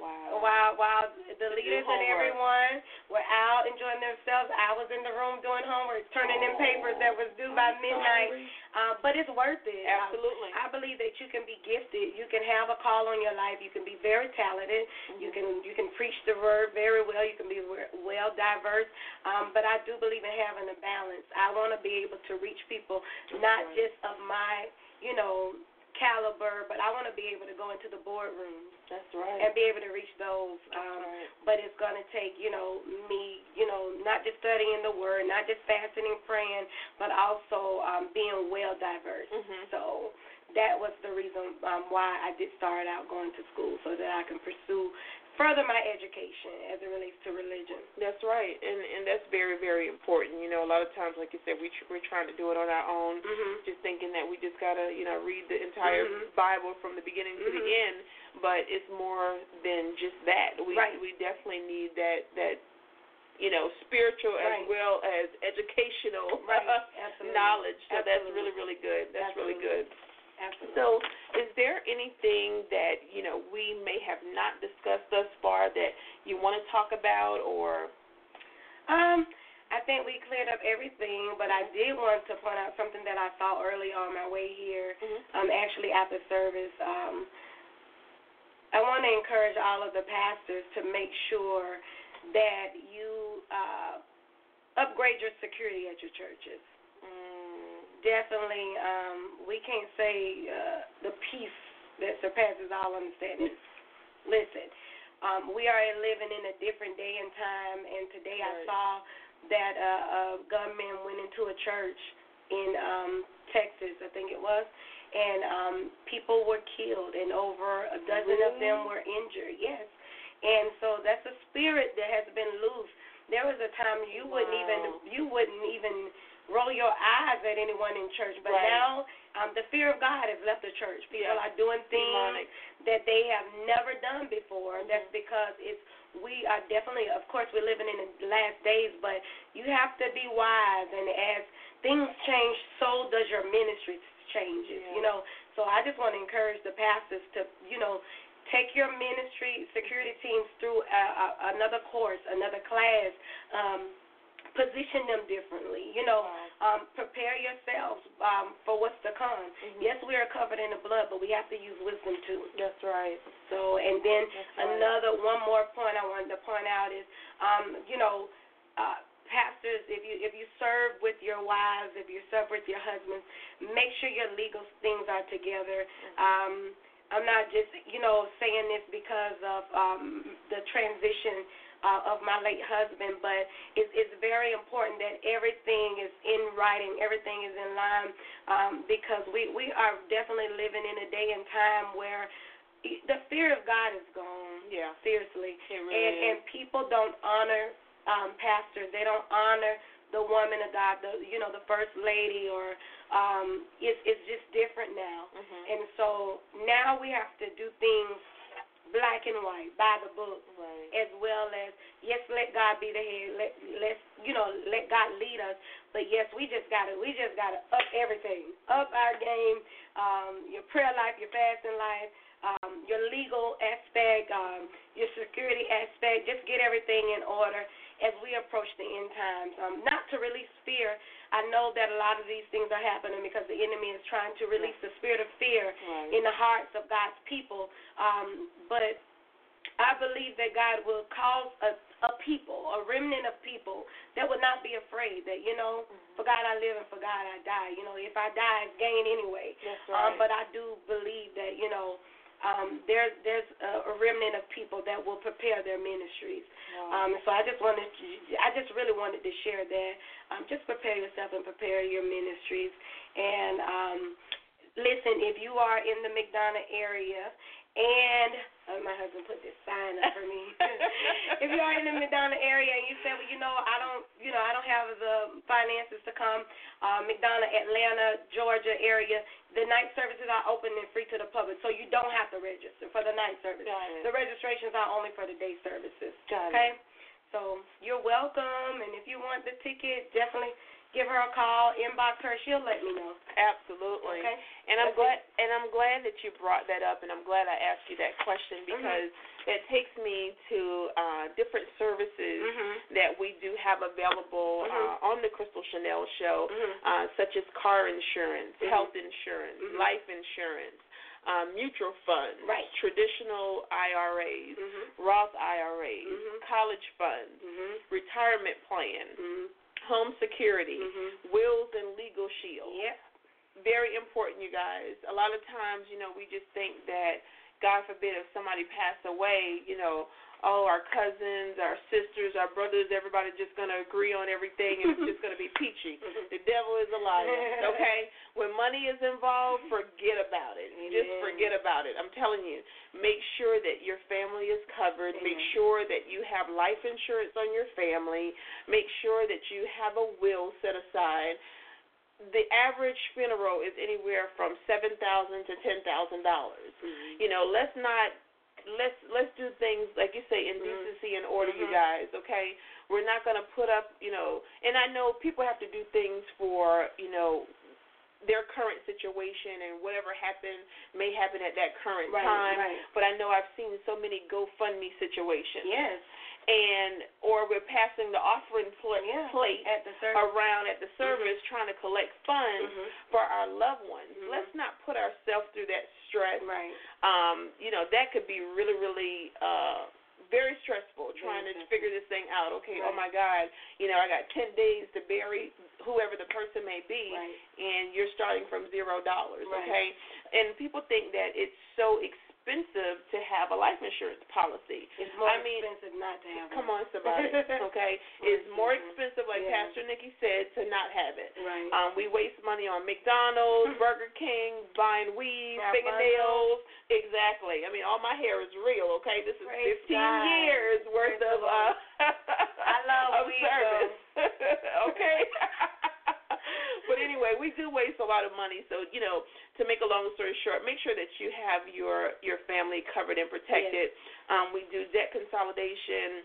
Wow. While while the To do leaders and homework. everyone were out enjoying themselves, I was in the room doing homework, turning in papers that was due by midnight. Uh, but it's worth it. Absolutely. Um, I believe that you can be gifted. You can have a call on your life. You can be very talented. Mm-hmm. You can you can preach the word very well. You can be well diverse. Um, but I do believe in having a balance. I want to be able to reach people, not right. just of my, you know, caliber, but I want to be able to go into the boardroom. That's right. And be able to reach those. Um, right. But it's going to take, you know, me, you know, not just studying the word, not just fasting and praying, but also um, being well diverse. Mm-hmm. So that was the reason um, why I did start out going to school, so that I can pursue further my education as it relates to religion. That's right, and and that's very, very important. You know, a lot of times, like you said, we tr- we're trying to do it on our own, Mm-hmm. just thinking that we just gotta, you know, read the entire Mhm. Bible from the beginning to the Mhm. end. But it's more than just that. We Right. we definitely need that that you know spiritual Right. as well as educational Right. Absolutely. knowledge. So that's Absolutely. really, really good. That's Absolutely. really good. Absolutely. So, is there anything that, you know, we may have not discussed thus far that you want to talk about, or? Um, I think we cleared up everything, but I did want to point out something that I saw early on my way here, Mm-hmm. um, actually after service. Um, I want to encourage all of the pastors to make sure that you uh, upgrade your security at your churches. Definitely, um, we can't say uh, the peace that surpasses all understanding. Listen, um, we are living in a different day and time, and today Right. I saw that uh, a gunman went into a church in um, Texas, I think it was, and um, people were killed, and over a dozen Really? of them were injured. Yes, and so that's a spirit that has been loose. There was a time you Wow. wouldn't even you wouldn't even roll your eyes at anyone in church, but Right. now um, the fear of God has left the church. People Yeah. are doing things Demonic. that they have never done before. Mm-hmm. That's because it's we are definitely, of course, we're living in the last days, but you have to be wise. And as things change, so does your ministry changes. Yeah. You know, so I just want to encourage the pastors to, you know, take your ministry security teams through a, a, another course, another class. Um, Position them differently. You know, um, prepare yourselves um, for what's to come. Mm-hmm. Yes, we are covered in the blood, but we have to use wisdom too. That's right. So, and then That's right. another one more point I wanted to point out is, um, you know, uh, pastors, if you if you serve with your wives, if you serve with your husbands, make sure your legal things are together. Mm-hmm. Um, I'm not just, you know, saying this because of um, the transition Uh, of my late husband, but it's, it's very important that everything is in writing, everything is in line, um, because we, we are definitely living in a day and time where the fear of God is gone. Yeah. Seriously. It really and, is. and people don't honor um, pastors. They don't honor the woman of God, the you know, the first lady, or um, it's, it's just different now. Mm-hmm. And so now we have to do things black and white, by the book, Right. as well as, yes, let God be the head, let let's you know, let God lead us. But yes, we just gotta we just gotta up everything, up our game, um, your prayer life, your fasting life, um, your legal aspect, um, your security aspect. Just get everything in order as we approach the end times. Um, not to release fear. I know that a lot of these things are happening because the enemy is trying to release the spirit of fear Right. in the hearts of God's people. Um, but I believe that God will cause a, a people, a remnant of people that would not be afraid that, you know, Mm-hmm. for God I live and for God I die. You know, if I die, it's gain anyway. That's Um, right. but I do believe that, you know, um, there's there's a, a remnant of people that will prepare their ministries. Wow. Um, so I just wanted to, I just really wanted to share that. Um, just prepare yourself and prepare your ministries. And um, listen, if you are in the McDonough area, and oh, my husband put this sign up for me. If you are in the McDonough area and you say, well, you know, I don't, you know, I don't have the finances to come, uh, McDonough, Atlanta, Georgia area, the night services are open and free to the public, so you don't have to register for the night service. Got it. The registrations are only for the day services. Got it. Okay? So you're welcome, and if you want the ticket, definitely give her a call, inbox her. She'll let me know. Absolutely. Okay. And I'm That's glad it. and I'm glad that you brought that up, and I'm glad I asked you that question because mm-hmm. that takes me to uh, different services mm-hmm. that we do have available mm-hmm. uh, on the Crystal Chanel Show, mm-hmm. uh, such as car insurance, mm-hmm. health insurance, mm-hmm. life insurance, um, mutual funds, right. traditional I R As, mm-hmm. Roth I R As, mm-hmm. college funds, mm-hmm. retirement plan, mm-hmm. home security, mm-hmm. wills and legal shield. Yep. Very important, you guys. A lot of times, you know, we just think that, God forbid, if somebody passed away, you know, oh, our cousins, our sisters, our brothers, everybody just going to agree on everything and it's just going to be peachy. The devil is a liar, okay? When money is involved, forget about it. Amen. Just forget about it. I'm telling you, make sure that your family is covered. Amen. Make sure that you have life insurance on your family. Make sure that you have a will set aside. The average funeral is anywhere from seven thousand dollars to ten thousand dollars. Mm-hmm. You know, let's not let's let's do things like you say in mm-hmm. decency and order, mm-hmm. you guys. Okay, we're not going to put up, you know. And I know people have to do things for, you know, their current situation, and whatever happened may happen at that current right, time. Right. But I know I've seen so many GoFundMe situations. Yes. And or we're passing the offering pl- yeah. plate at the service. around at the service mm-hmm. trying to collect funds mm-hmm. for our loved ones. Mm-hmm. Let's not put ourselves through that stress. Right. Um, you know, that could be really, really uh, very stressful trying very to figure this thing out. Okay, right. oh my God, you know, I got ten days to bury whoever the person may be, right. and you're starting from zero dollars. Right. Okay, and people think that it's so expensive. expensive to have a life insurance policy. It's more I mean, expensive not to have come one. on, somebody, okay? It's more expensive, like yeah. Pastor Nikki said, to not have it. Right. Um, we waste money on McDonald's, Burger King, buying weave, Hair fingernails. Exactly. I mean, all my hair is real, okay? This is Praise fifteen God. years worth Praise of, uh, I love of weave, service. Okay? But anyway, we do waste a lot of money. So, you know, to make a long story short, make sure that you have your, your family covered and protected. Yes. Um, we do debt consolidation,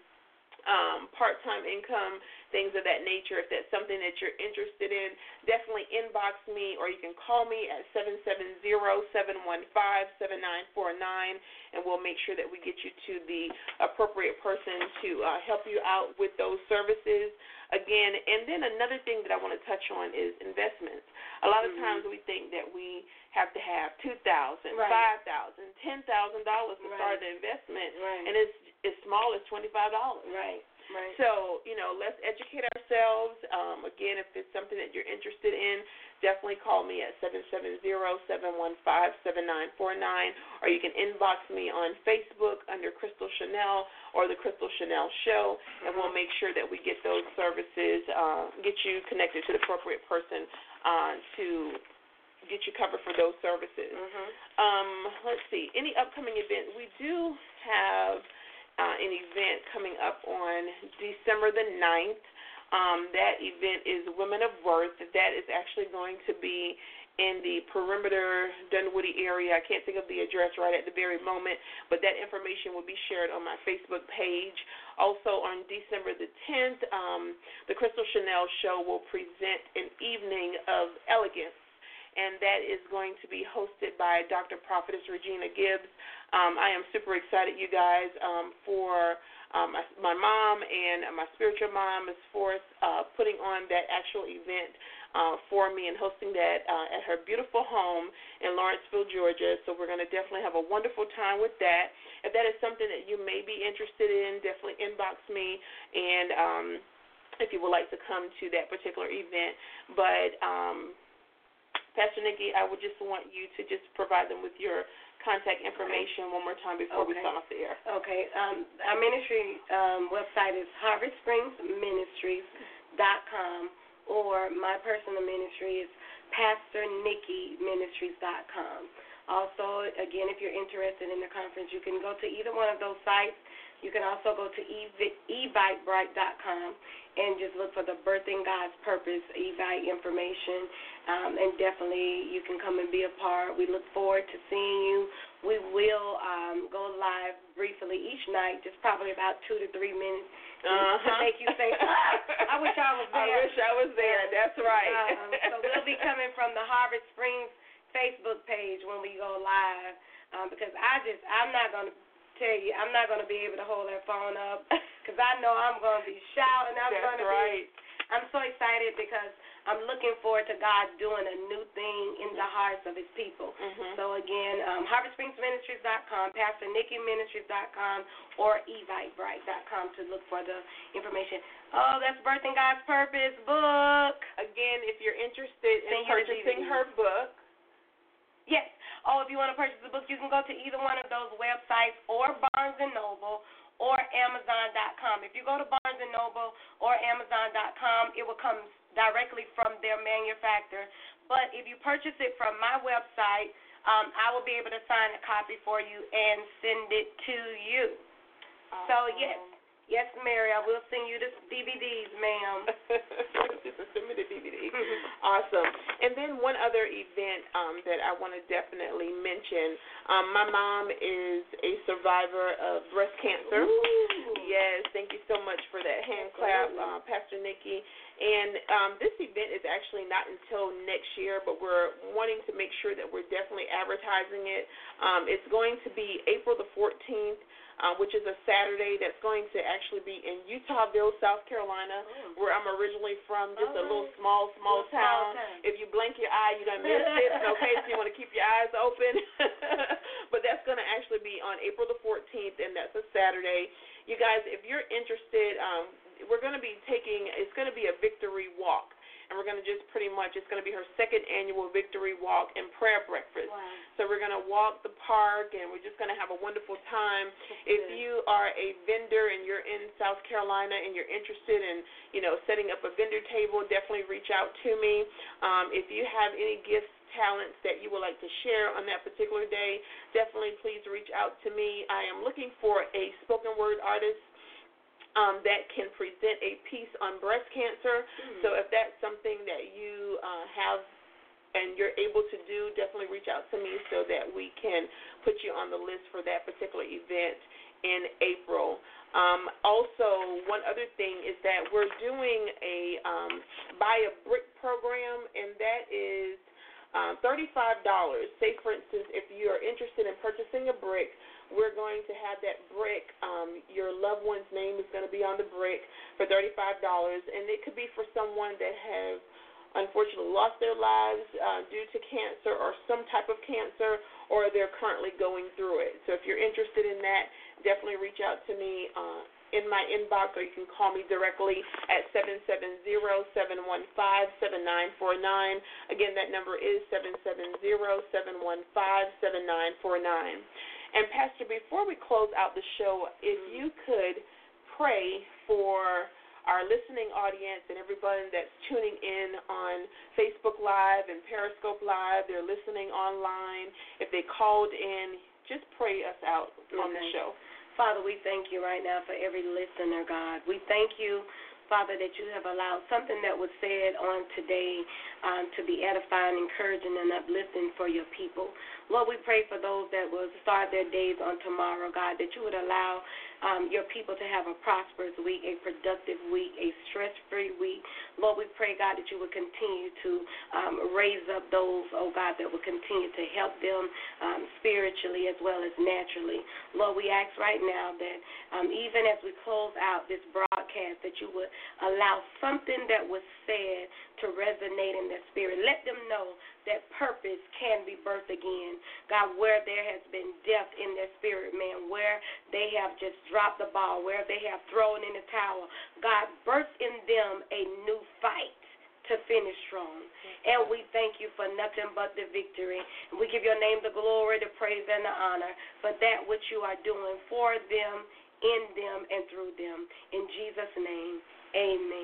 um, part-time income, things of that nature. If that's something that you're interested in, definitely inbox me, or you can call me at seven seven zero, seven one five, seven nine four nine, and we'll make sure that we get you to the appropriate person to uh, help you out with those services. Again, and then another thing that I want to touch on is investments. A lot of mm-hmm. times we think that we have to have two thousand dollars, right. five thousand dollars, ten thousand dollars to right. start an investment, right. and it's as small as twenty-five dollars. Right. Right. So, you know, let's educate ourselves. Um, again, if it's something that you're interested in, definitely call me at seven seven zero, seven one five, seven nine four nine, or you can inbox me on Facebook under Crystal Chanel or The Crystal Chanel Show, and we'll make sure that we get those services, uh, get you connected to the appropriate person uh, to get you covered for those services. Mm-hmm. Um, let's see. Any upcoming events? We do have Uh, an event coming up on December the ninth. Um, that event is Women of Worth. That is actually going to be in the perimeter Dunwoody area. I can't think of the address right at the very moment, but that information will be shared on my Facebook page. Also on December the tenth, um, the Crystal Chanel Show will present an evening of elegance, and that is going to be hosted by Doctor Prophetess Regina Gibbs. Um, I am super excited, you guys, um, for um, my, my mom and my spiritual mom is forth uh, putting on that actual event uh, for me and hosting that uh, at her beautiful home in Lawrenceville, Georgia. So we're going to definitely have a wonderful time with that. If that is something that you may be interested in, definitely inbox me and um, if you would like to come to that particular event. But um, Pastor Nikki, I would just want you to just provide them with your contact information one more time before okay. we sign off the air. Okay. Um, our ministry um, website is harvest springs ministries dot com, or my personal ministry is pastor nikki ministries dot com. Also, again, if you're interested in the conference, you can go to either one of those sites. You can also go to evitebright dot com and just look for the Birthing God's Purpose Evite information, um, and definitely you can come and be a part. We look forward to seeing you. We will um, go live briefly each night, just probably about two to three minutes uh-huh. to make you say, I wish I was there. I wish I was there. That's right. Um, so we'll be coming from the Harvest Springs Facebook page when we go live, um, because I just, I'm not going to tell you, I'm not going to be able to hold that phone up because I know I'm going to be shouting. I'm going to right. be. I'm so excited because I'm looking forward to God doing a new thing in the hearts of His people. Mm-hmm. So again, um, harvest springs ministries dot com, pastor nikki ministries dot com, or evite bright dot com to look for the information. Oh, that's Birthing God's Purpose book. Again, if you're interested in Send purchasing her book. Yes. Oh, if you want to purchase the book, you can go to either one of those websites or Barnes and Noble or amazon dot com. If you go to Barnes and Noble or amazon dot com, it will come directly from their manufacturer. But if you purchase it from my website, um, I will be able to sign a copy for you and send it to you. Awesome. So, yes. Yes, Mary, I will send you the D V Ds, ma'am. Send me the D V D. Awesome. And then one other event um, that I want to definitely mention. Um, my mom is a survivor of breast cancer. Ooh. Yes, thank you so much for that hand clap, uh, Pastor Nikki. And um, this event is actually not until next year, but we're wanting to make sure that we're definitely advertising it. Um, it's going to be April the fourteenth. Uh, which is a Saturday that's going to actually be in Utahville, South Carolina, oh. where I'm originally from, just oh. a little small, small little town. Small town. If you blink your eye, you done missed it, okay, so you want to keep your eyes open. But that's going to actually be on April the fourteenth, and that's a Saturday. You guys, if you're interested, um, we're going to be taking, it's going to be a victory walk. And we're going to just pretty much, it's going to be her second annual victory walk and prayer breakfast. Wow. So we're going to walk the park, and we're just going to have a wonderful time. That's if good. you are a vendor and you're in South Carolina and you're interested in, you know, setting up a vendor table, definitely reach out to me. Um, if you have any gifts, talents that you would like to share on that particular day, definitely please reach out to me. I am looking for a spoken word artist Um, that can present a piece on breast cancer. Mm-hmm. So if that's something that you uh, have and you're able to do, definitely reach out to me so that we can put you on the list for that particular event in April. Um, also, one other thing is that we're doing a um, buy a brick program, and that is um, thirty-five dollars. Say, for instance, if you are interested in purchasing a brick, we're going to have that brick, um, your loved one's name is going to be on the brick for thirty-five dollars, and it could be for someone that has unfortunately lost their lives uh, due to cancer or some type of cancer, or they're currently going through it. So if you're interested in that, definitely reach out to me uh, in my inbox, or you can call me directly at seven seven zero, seven one five, seven nine four nine. Again, that number is seven seven zero, seven one five, seven nine four nine. And, Pastor, before we close out the show, if you could pray for our listening audience and everybody that's tuning in on Facebook Live and Periscope Live, they're listening online, if they called in, just pray us out on the show. Father, we thank you right now for every listener, God. We thank you, Father, that you have allowed something that was said on today um, to be edifying, encouraging, and uplifting for your people. Lord, we pray for those that will start their days on tomorrow, God, that you would allow um, your people to have a prosperous week, a productive week, a stress-free week. Lord, we pray, God, that you would continue to um, raise up those, oh God, that will continue to help them um, spiritually as well as naturally. Lord, we ask right now that um, even as we close out this broadcast, that you would allow something that was said to resonate in their spirit. Let them know that purpose can be birthed again. God, where there has been death in their spirit, man, where they have just dropped the ball, where they have thrown in the towel, God, birth in them a new fight to finish strong. And we thank you for nothing but the victory. We give your name the glory, the praise, and the honor for that which you are doing for them, in them, and through them. In Jesus' name, amen.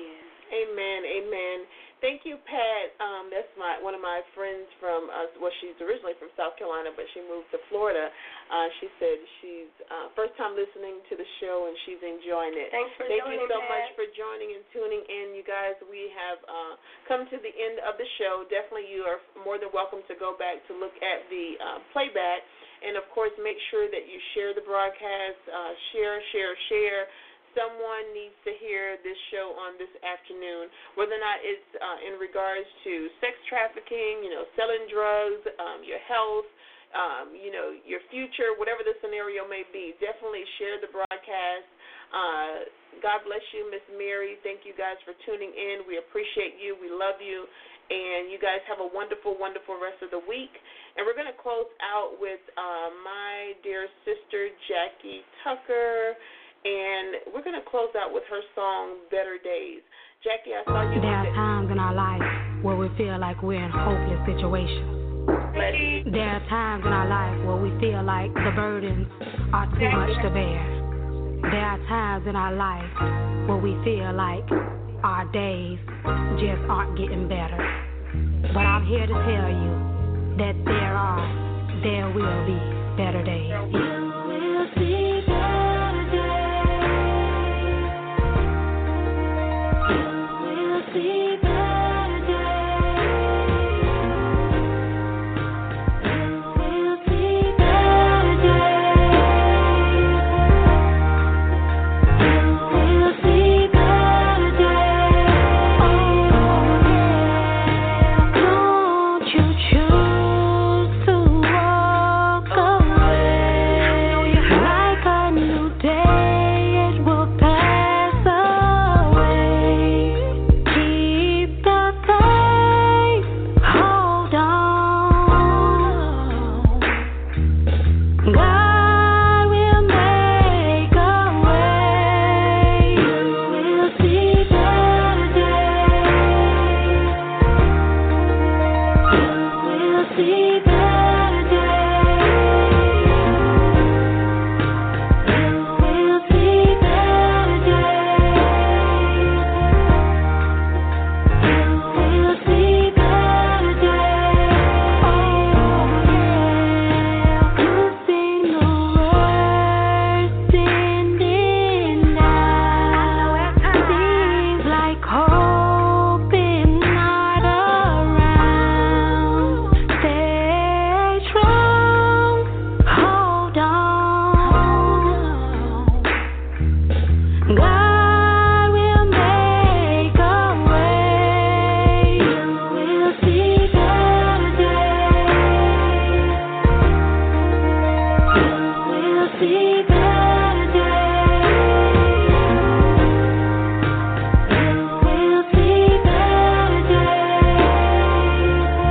Amen, amen. Thank you, Pat. Um, that's my one of my friends from, uh, well, she's originally from South Carolina, but she moved to Florida. Uh, she said she's uh, first time listening to the show, and she's enjoying it. Thanks for Thank joining, you so Pat. much for joining and tuning in. You guys, we have uh, come to the end of the show. Definitely you are more than welcome to go back to look at the uh, playback. And, of course, make sure that you share the broadcast, uh, share, share, share. Someone needs to hear this show on this afternoon, whether or not it's uh, in regards to sex trafficking, you know, selling drugs, um, your health, um, you know, your future, whatever the scenario may be. Definitely share the broadcast. Uh, God bless you, Miss Mary. Thank you guys for tuning in. We appreciate you. We love you. And you guys have a wonderful, wonderful rest of the week. And we're going to close out with uh, my dear sister, Jackie Tucker. And we're going to close out with her song, Better Days. Jackie, I saw you. There are times in our life where we feel like we're in hopeless situations. There are times in our life where we feel like the burdens are too much to bear. There are times in our life where we feel like our days just aren't getting better. But I'm here to tell you that there are, there will be better days. You will see better days. You will see better days. You will see better days. You will see better days. Oh, don't you choose to walk away. Like a new day, it will pass away. Keep the faith, hold on. God will make a way. You will see better days. You will see better days. You will see better days. You will see better days. Oh, yeah. You've seen the worst ending now. Seems like hope is not around. Stay strong, hold on. God will make a way. You will see better days. You will see better days. You will see better days.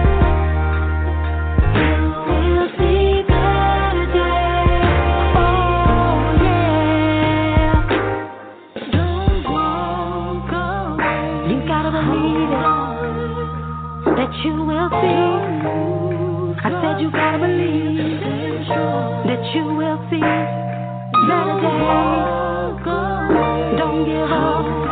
You will see better days. Oh, yeah. Don't walk away. You gotta believe it, that you will see. I said you gotta believe that you will see better days. Don't give up.